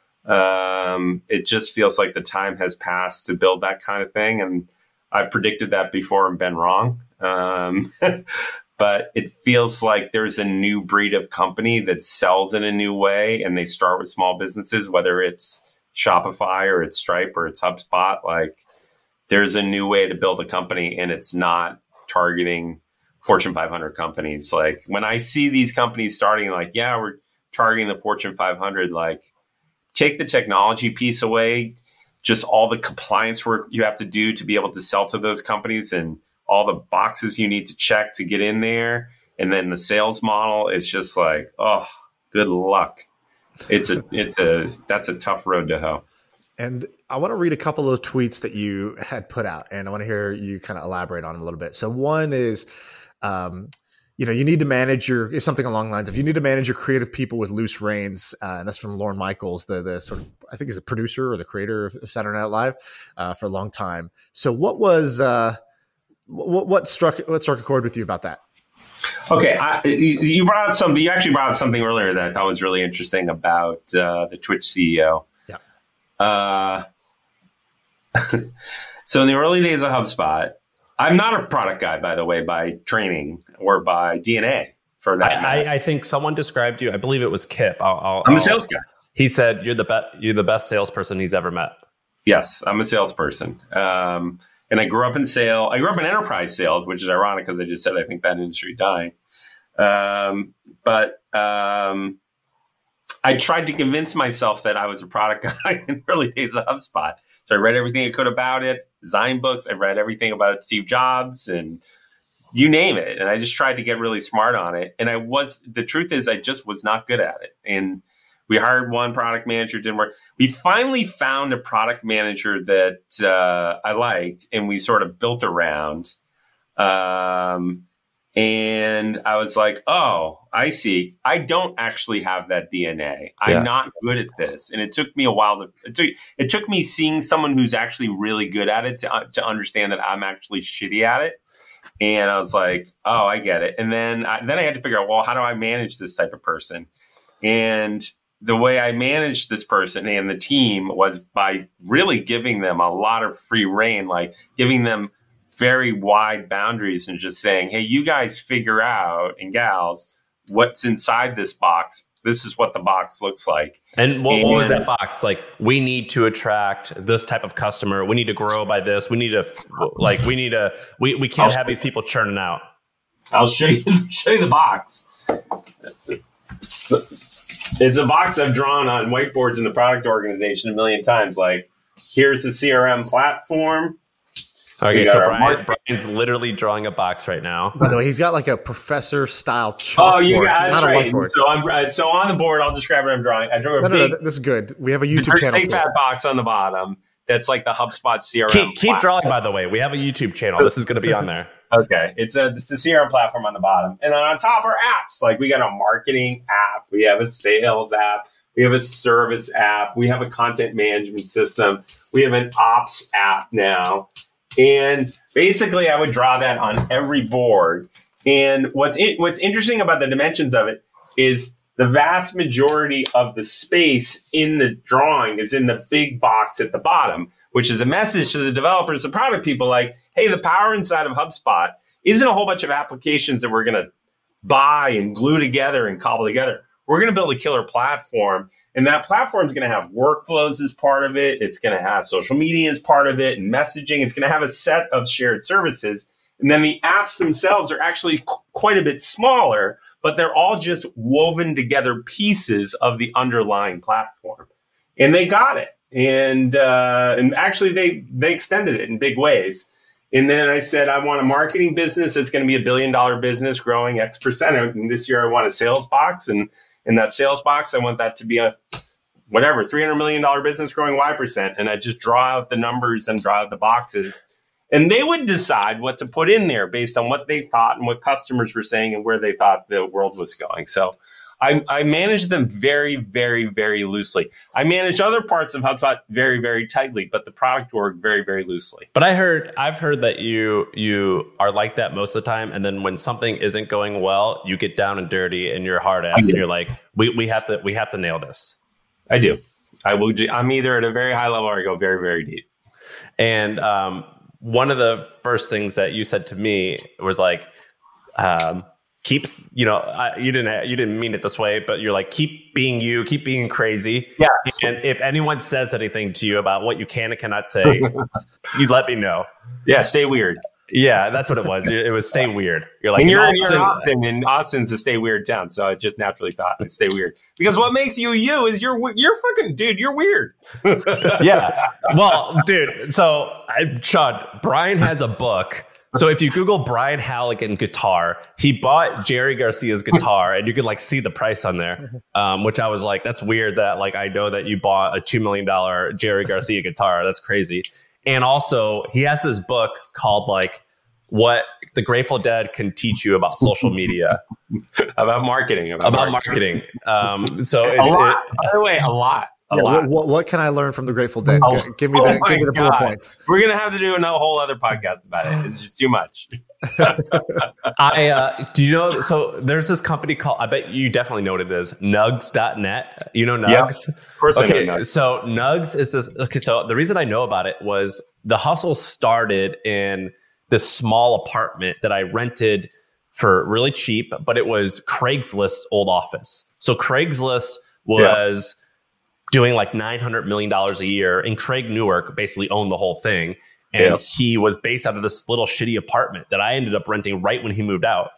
Um, it just feels like the time has passed to build that kind of thing. And I've predicted that before and been wrong. Um, but it feels like there's a new breed of company that sells in a new way, and they start with small businesses, whether it's Shopify or it's Stripe or it's HubSpot. Like, there's a new way to build a company, and it's not targeting Fortune five hundred companies. Like, when I see these companies starting, like, yeah, we're targeting the Fortune five hundred, like, take the technology piece away, just all the compliance work you have to do to be able to sell to those companies and all the boxes you need to check to get in there. And then the sales model is just like, oh, good luck. It's a, it's a, that's a tough road to hoe. And I want to read a couple of tweets that you had put out, and I want to hear you kind of elaborate on them a little bit. So one is, um, you know, you need to manage your, something along the lines of, you need to manage your creative people with loose reins. Uh, and that's from Lorne Michaels, the the sort of, I think he's the producer or the creator of Saturday Night Live uh, for a long time. So what was, uh, what, what struck, what struck a chord with you about that? Okay, I, you brought out something. You actually brought out something earlier that I thought was really interesting about uh, the Twitch C E O. Yeah. Uh, so in the early days of HubSpot, I'm not a product guy, by the way, by training or by D N A. For that, I, I, I think someone described you. I believe it was Kip. I'll, I'll, I'm a I'll, sales guy. He said you're the best. You're the best salesperson he's ever met. Yes, I'm a salesperson. Um, And I grew up in sales. I grew up in enterprise sales, which is ironic because I just said I think that industry dying. Um, but um, I tried to convince myself that I was a product guy in the early days of HubSpot. So I read everything I could about it, design books. I read everything about Steve Jobs and you name it. And I just tried to get really smart on it. And I was, the truth is I just was not good at it. And we hired one product manager, didn't work. We finally found a product manager that uh, I liked, and we sort of built around. Um, and I was like, oh, I see. I don't actually have that D N A. I'm Yeah. not good at this. And it took me a while to, it took, it took me seeing someone who's actually really good at it to, uh, to understand that I'm actually shitty at it. And I was like, oh, I get it. And then I, then I had to figure out, well, how do I manage this type of person? And the way I managed this person and the team was by really giving them a lot of free rein, like giving them very wide boundaries and just saying, hey, you guys figure out, and gals, what's inside this box. This is what the box looks like. And what, and, what was that box? Like, we need to attract this type of customer. We need to grow by this. We need to, like, we need to, we, we can't I'll have these people churning out. I'll show you, show you the box. It's a box I've drawn on whiteboards in the product organization a million times. Like, here's the C R M platform. Okay, We so got our Brian, market- Brian's literally drawing a box right now. By the way, he's got like a professor style chalkboard. Oh, you guys, that's not a right. whiteboard. So I'm uh, so on the board. I'll describe what I'm drawing. I drew a No, no, big, no, this is good. We have a YouTube channel. big too. fat box on the bottom. That's like the HubSpot C R M. Keep, keep platform. drawing, by the way. We have a YouTube channel. This is going to be on there. Okay, it's a it's the C R M platform on the bottom, and then on top are apps. Like, we got a marketing app, we have a sales app, we have a service app, we have a content management system, we have an ops app now, and basically, I would draw that on every board. And what's in, what's interesting about the dimensions of it is the vast majority of the space in the drawing is in the big box at the bottom, which is a message to the developers, the product people, like, hey, the power inside of HubSpot isn't a whole bunch of applications that we're going to buy and glue together and cobble together. We're going to build a killer platform, and that platform is going to have workflows as part of it. It's going to have social media as part of it and messaging. It's going to have a set of shared services. And then the apps themselves are actually qu- quite a bit smaller, but they're all just woven together pieces of the underlying platform. And they got it. and uh, and actually they they extended it in big ways. And then I said, I want a marketing business that's going to be a billion dollar business growing X percent. And this year I want a sales box. And in that sales box, I want that to be a whatever, three hundred million dollars business growing Y percent. And I just draw out the numbers and draw out the boxes. And they would decide what to put in there based on what they thought and what customers were saying and where they thought the world was going. So I, I managed them very, very, very loosely. I managed other parts of HubSpot very, very tightly, but the product org very, very loosely. But I heard, I've heard that you you are like that most of the time, and then when something isn't going well, you get down and dirty, and you're hard ass, and you're like, we we have to we have to nail this. I do. I will. I'm either at a very high level or I go very, very deep. And um, one of the first things that you said to me was like. Um, Keeps, you know, I, you didn't you didn't mean it this way, but you're like, keep being you, keep being crazy. Yes. And if anyone says anything to you about what you can and cannot say, you let me know. Yeah, stay weird. Yeah, that's what it was. It was stay weird. You're like, and you're, in you're in Austin, and Austin's a stay weird town, so I just naturally thought I'd stay weird because what makes you you is you're you're fucking dude. You're weird. Yeah. Well, dude. So, I, Sean, Brian has a book. So if you Google Brian Halligan guitar, he bought Jerry Garcia's guitar, and you could like see the price on there, um, which I was like, that's weird that like I know that you bought a two million dollars Jerry Garcia guitar. That's crazy. And also he has this book called like what the Grateful Dead can teach you about social media, about marketing, about, about marketing. marketing. Um, so it, a lot. It, by the way, a lot. A yeah, lot. What, what can I learn from the Grateful Dead? Oh, give me oh the, give me the bullet points. We're gonna have to do a whole other podcast about it. It's just too much. I uh, do you know? So there's this company called. I bet you definitely know what it is. Nugs dot net. You know Nugs? Yep. Of course, okay, I know Nugs. So Nugs is this. Okay, so the reason I know about it was the hustle started in this small apartment that I rented for really cheap, but it was Craigslist's old office. So Craigslist was. Yeah. doing like nine hundred million dollars a year. And Craig Newark basically owned the whole thing. And yeah. he was based out of this little shitty apartment that I ended up renting right when he moved out.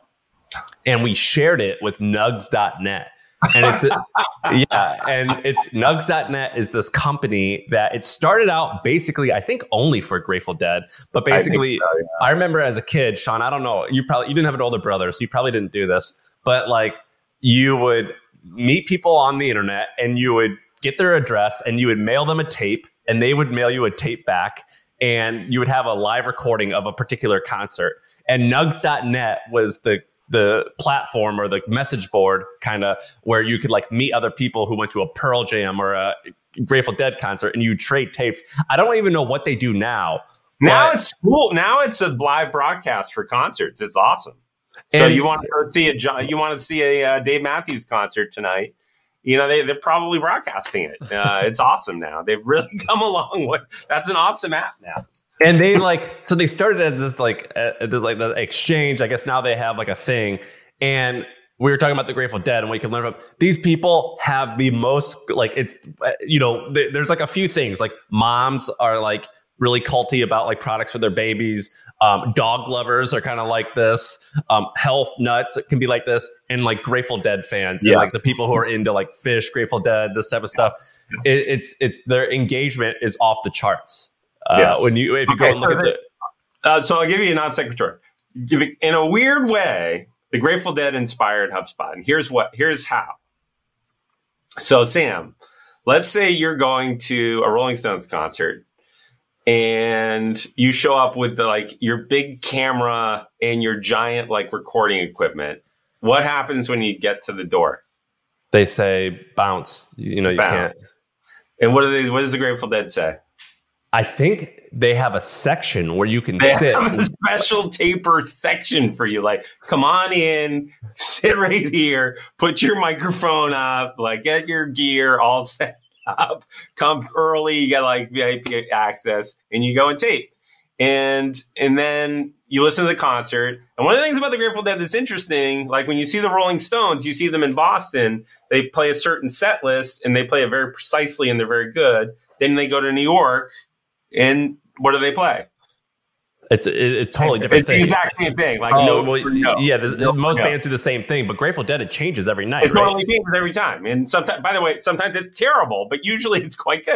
And we shared it with Nugs dot net. And it's, yeah, and it's Nugs dot net is this company that it started out basically, I think only for Grateful Dead. But basically, I, so, yeah. I remember as a kid, Sean, I don't know, you probably, you didn't have an older brother, so you probably didn't do this. But like you would meet people on the internet and you would get their address and you would mail them a tape and they would mail you a tape back and you would have a live recording of a particular concert. And Nugs dot net was the the platform or the message board kind of where you could like meet other people who went to a Pearl Jam or a Grateful Dead concert and you trade tapes. I don't even know what they do now. Now it's cool. Now it's a live broadcast for concerts. It's awesome. So you want to go see a you want to see a uh, Dave Matthews concert tonight. You know, they, they're probably broadcasting it. Uh, it's awesome now. They've really come a long way. That's an awesome app now. And they like, so they started as this like, uh, this like the exchange. I guess now they have like a thing. And we were talking about the Grateful Dead and what you can learn from. These people have the most, like, it's, you know, th- there's like a few things. Like moms are like really culty about like products for their babies. Um, dog lovers are kind of like this. Um, health nuts can be like this, and like Grateful Dead fans, yeah. and like the people who are into like Fish, Grateful Dead, this type of stuff. It, it's it's their engagement is off the charts. Uh, yes. When you if you okay, go and look so at the, uh, so I'll give you a non sequitur. In a weird way, the Grateful Dead inspired HubSpot, and here's what here's how. So Sam, let's say you're going to a Rolling Stones concert. And you show up with the, like your big camera and your giant like recording equipment. What happens when you get to the door? They say bounce. You know, you bounce. Can't. And what do they? What does the Grateful Dead say? I think they have a section where you can they sit. Have a special taper section for you. Like, come on in, sit right here, put your microphone up, like get your gear all set. Up, come early, you get like V I P access, and you go and tape, and and then you listen to the concert. And one of the things about the Grateful Dead that's interesting, like when you see the Rolling Stones, you see them in Boston, they play a certain set list, and they play it very precisely, and they're very good. Then they go to New York, and what do they play? It's it, it's totally different it's thing. The exact same thing. Like oh, no, well, no, yeah, no, most no. bands do the same thing, but Grateful Dead it changes every night. It right? totally changes every time, and sometimes, by the way, sometimes it's terrible, but usually it's quite good.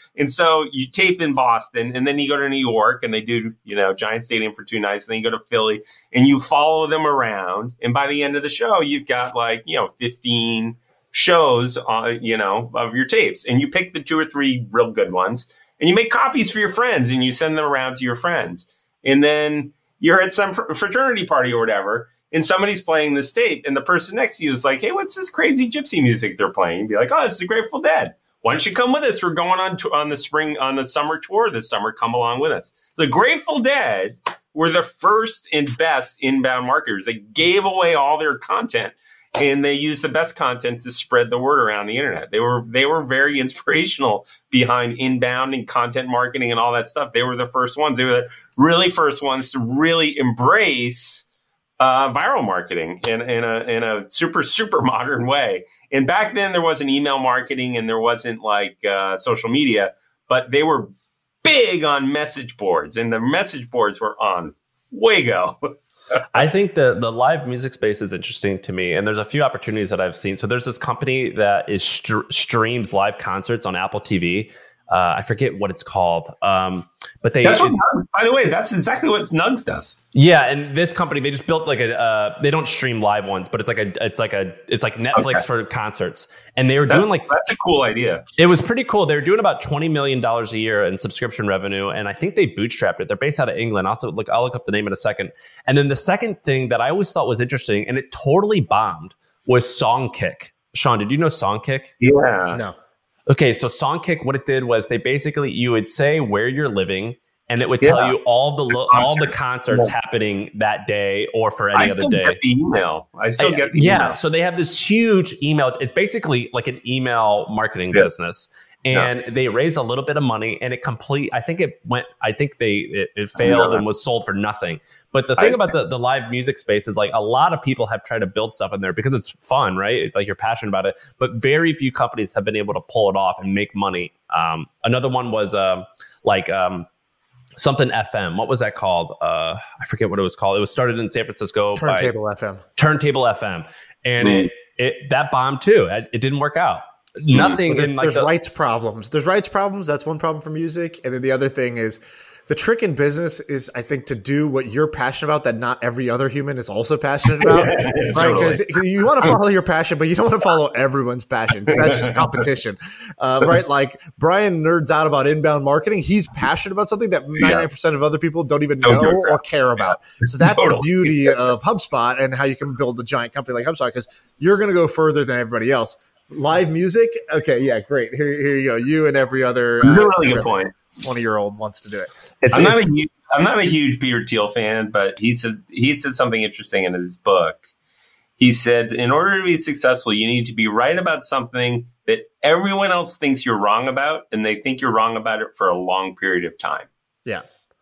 And so you tape in Boston, and then you go to New York, and they do, you know, Giant Stadium for two nights. And then you go to Philly, and you follow them around. And by the end of the show, you've got like, you know, fifteen shows, on, you know, of your tapes. And you pick the two or three real good ones, and you make copies for your friends, and you send them around to your friends. And then you're at some fraternity party or whatever, and somebody's playing this tape, and the person next to you is like, hey, what's this crazy gypsy music they're playing? You'd be like, oh, this is the Grateful Dead. Why don't you come with us? We're going on to, on the spring, on the summer tour this summer. Come along with us. The Grateful Dead were the first and best inbound marketers. They gave away all their content, and they used the best content to spread the word around the internet. They were they were very inspirational behind inbound and content marketing and all that stuff. They were the first ones. They were the really first ones to really embrace uh, viral marketing in, in a in a super super modern way. And back then there wasn't email marketing and there wasn't like uh, social media, but they were big on message boards, and the message boards were on fuego. I think the the live music space is interesting to me, and there's a few opportunities that I've seen. So there's this company that is st- streams live concerts on Apple T V. Uh, I forget what it's called, um, but they. That's what. Nugs, by the way, that's exactly what Nugs does. Yeah, and this company, they just built like a. Uh, they don't stream live ones, but it's like a. It's like a. It's like Netflix okay. for concerts, and they were that's, doing like. That's a cool idea. It was pretty cool. They were doing about twenty million dollars a year in subscription revenue, and I think they bootstrapped it. They're based out of England. I'll have to look. I'll look up the name in a second. And then the second thing that I always thought was interesting, and it totally bombed, was Songkick. Sean, did you know Songkick? Yeah. No. Okay, so Songkick, what it did was they basically, you would say where you're living, and it would tell yeah. you all the lo- all the concerts yeah. happening that day or for any I other still day. Get the email. I still I, get the yeah, email. So they have this huge email. It's basically like an email marketing yeah. business. And yeah. they raised a little bit of money, and it complete. I think it went. I think they it, it failed and was sold for nothing. But the thing I about the, the live music space is like a lot of people have tried to build stuff in there because it's fun, right? It's like you're passionate about it. But very few companies have been able to pull it off and make money. Um, another one was um, like um, something F M. What was that called? Uh, I forget what it was called. It was started in San Francisco. Turntable by F M. Turntable F M, and mm. it, it that bombed too. It, it didn't work out. Nothing. Well, there's in like there's the, rights problems. There's rights problems. That's one problem for music. And then the other thing is the trick in business is, I think, to do what you're passionate about that not every other human is also passionate about. Yeah, right? totally. Because you want to follow your passion, but you don't want to follow everyone's passion because that's just competition. Uh, right? Like Brian nerds out about inbound marketing. He's passionate about something that ninety-nine percent yes. of other people don't even don't know or care about. Yeah. So that's totally. the beauty of HubSpot and how you can build a giant company like HubSpot, because you're going to go further than everybody else. Live music, okay, yeah, great. Here, here you go. You and every other. That's uh, a really good point. twenty-year-old wants to do it. It's, I'm not a huge, I'm not a huge Peter Thiel fan, but he said he said something interesting in his book. He said, in order to be successful, you need to be right about something that everyone else thinks you're wrong about, and they think you're wrong about it for a long period of time. Yeah,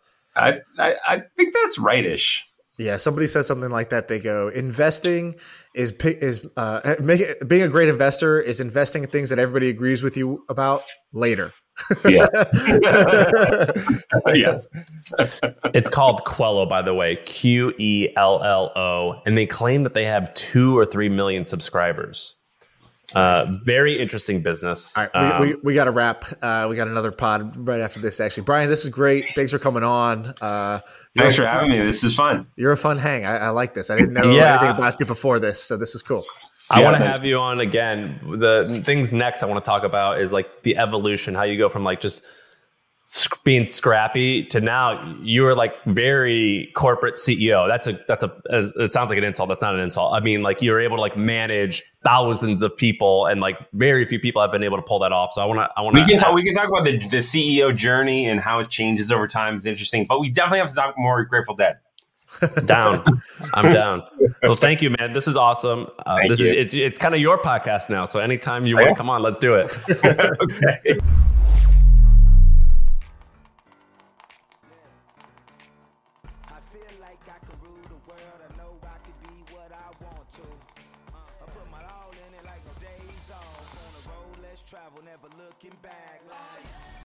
I I, I think that's rightish. Yeah, somebody says something like that. They go, investing is is uh, make it, being a great investor is investing in things that everybody agrees with you about later. Yes. Yes. It's called Quello, by the way, Q E L L O, and they claim that they have two or three million subscribers. Uh, very interesting business. All right, um, we, we, we got to wrap. Uh, we got another pod right after this, actually. Brian, this is great. Thanks for coming on. Uh, Thanks for having me. This is fun. You're a fun hang. I, I like this. I didn't know yeah. anything about you before this, so this is cool. I yeah, want to have you on again. The things next I want to talk about is like the evolution, how you go from like just being scrappy to now you're like very corporate C E O. That's a that's a it sounds like an insult. That's not an insult. I mean, like you're able to like manage thousands of people, and like very few people have been able to pull that off. So I want to I want to we can talk we can talk about the the C E O journey and how it changes over time. It's interesting, but we definitely have to talk more Grateful Dead. Down. I'm down. Well, thank you, man. This is awesome. Uh, this you. is it's it's kind of your podcast now. So anytime you want to come on, let's do it. Okay. Travel, never looking back. Like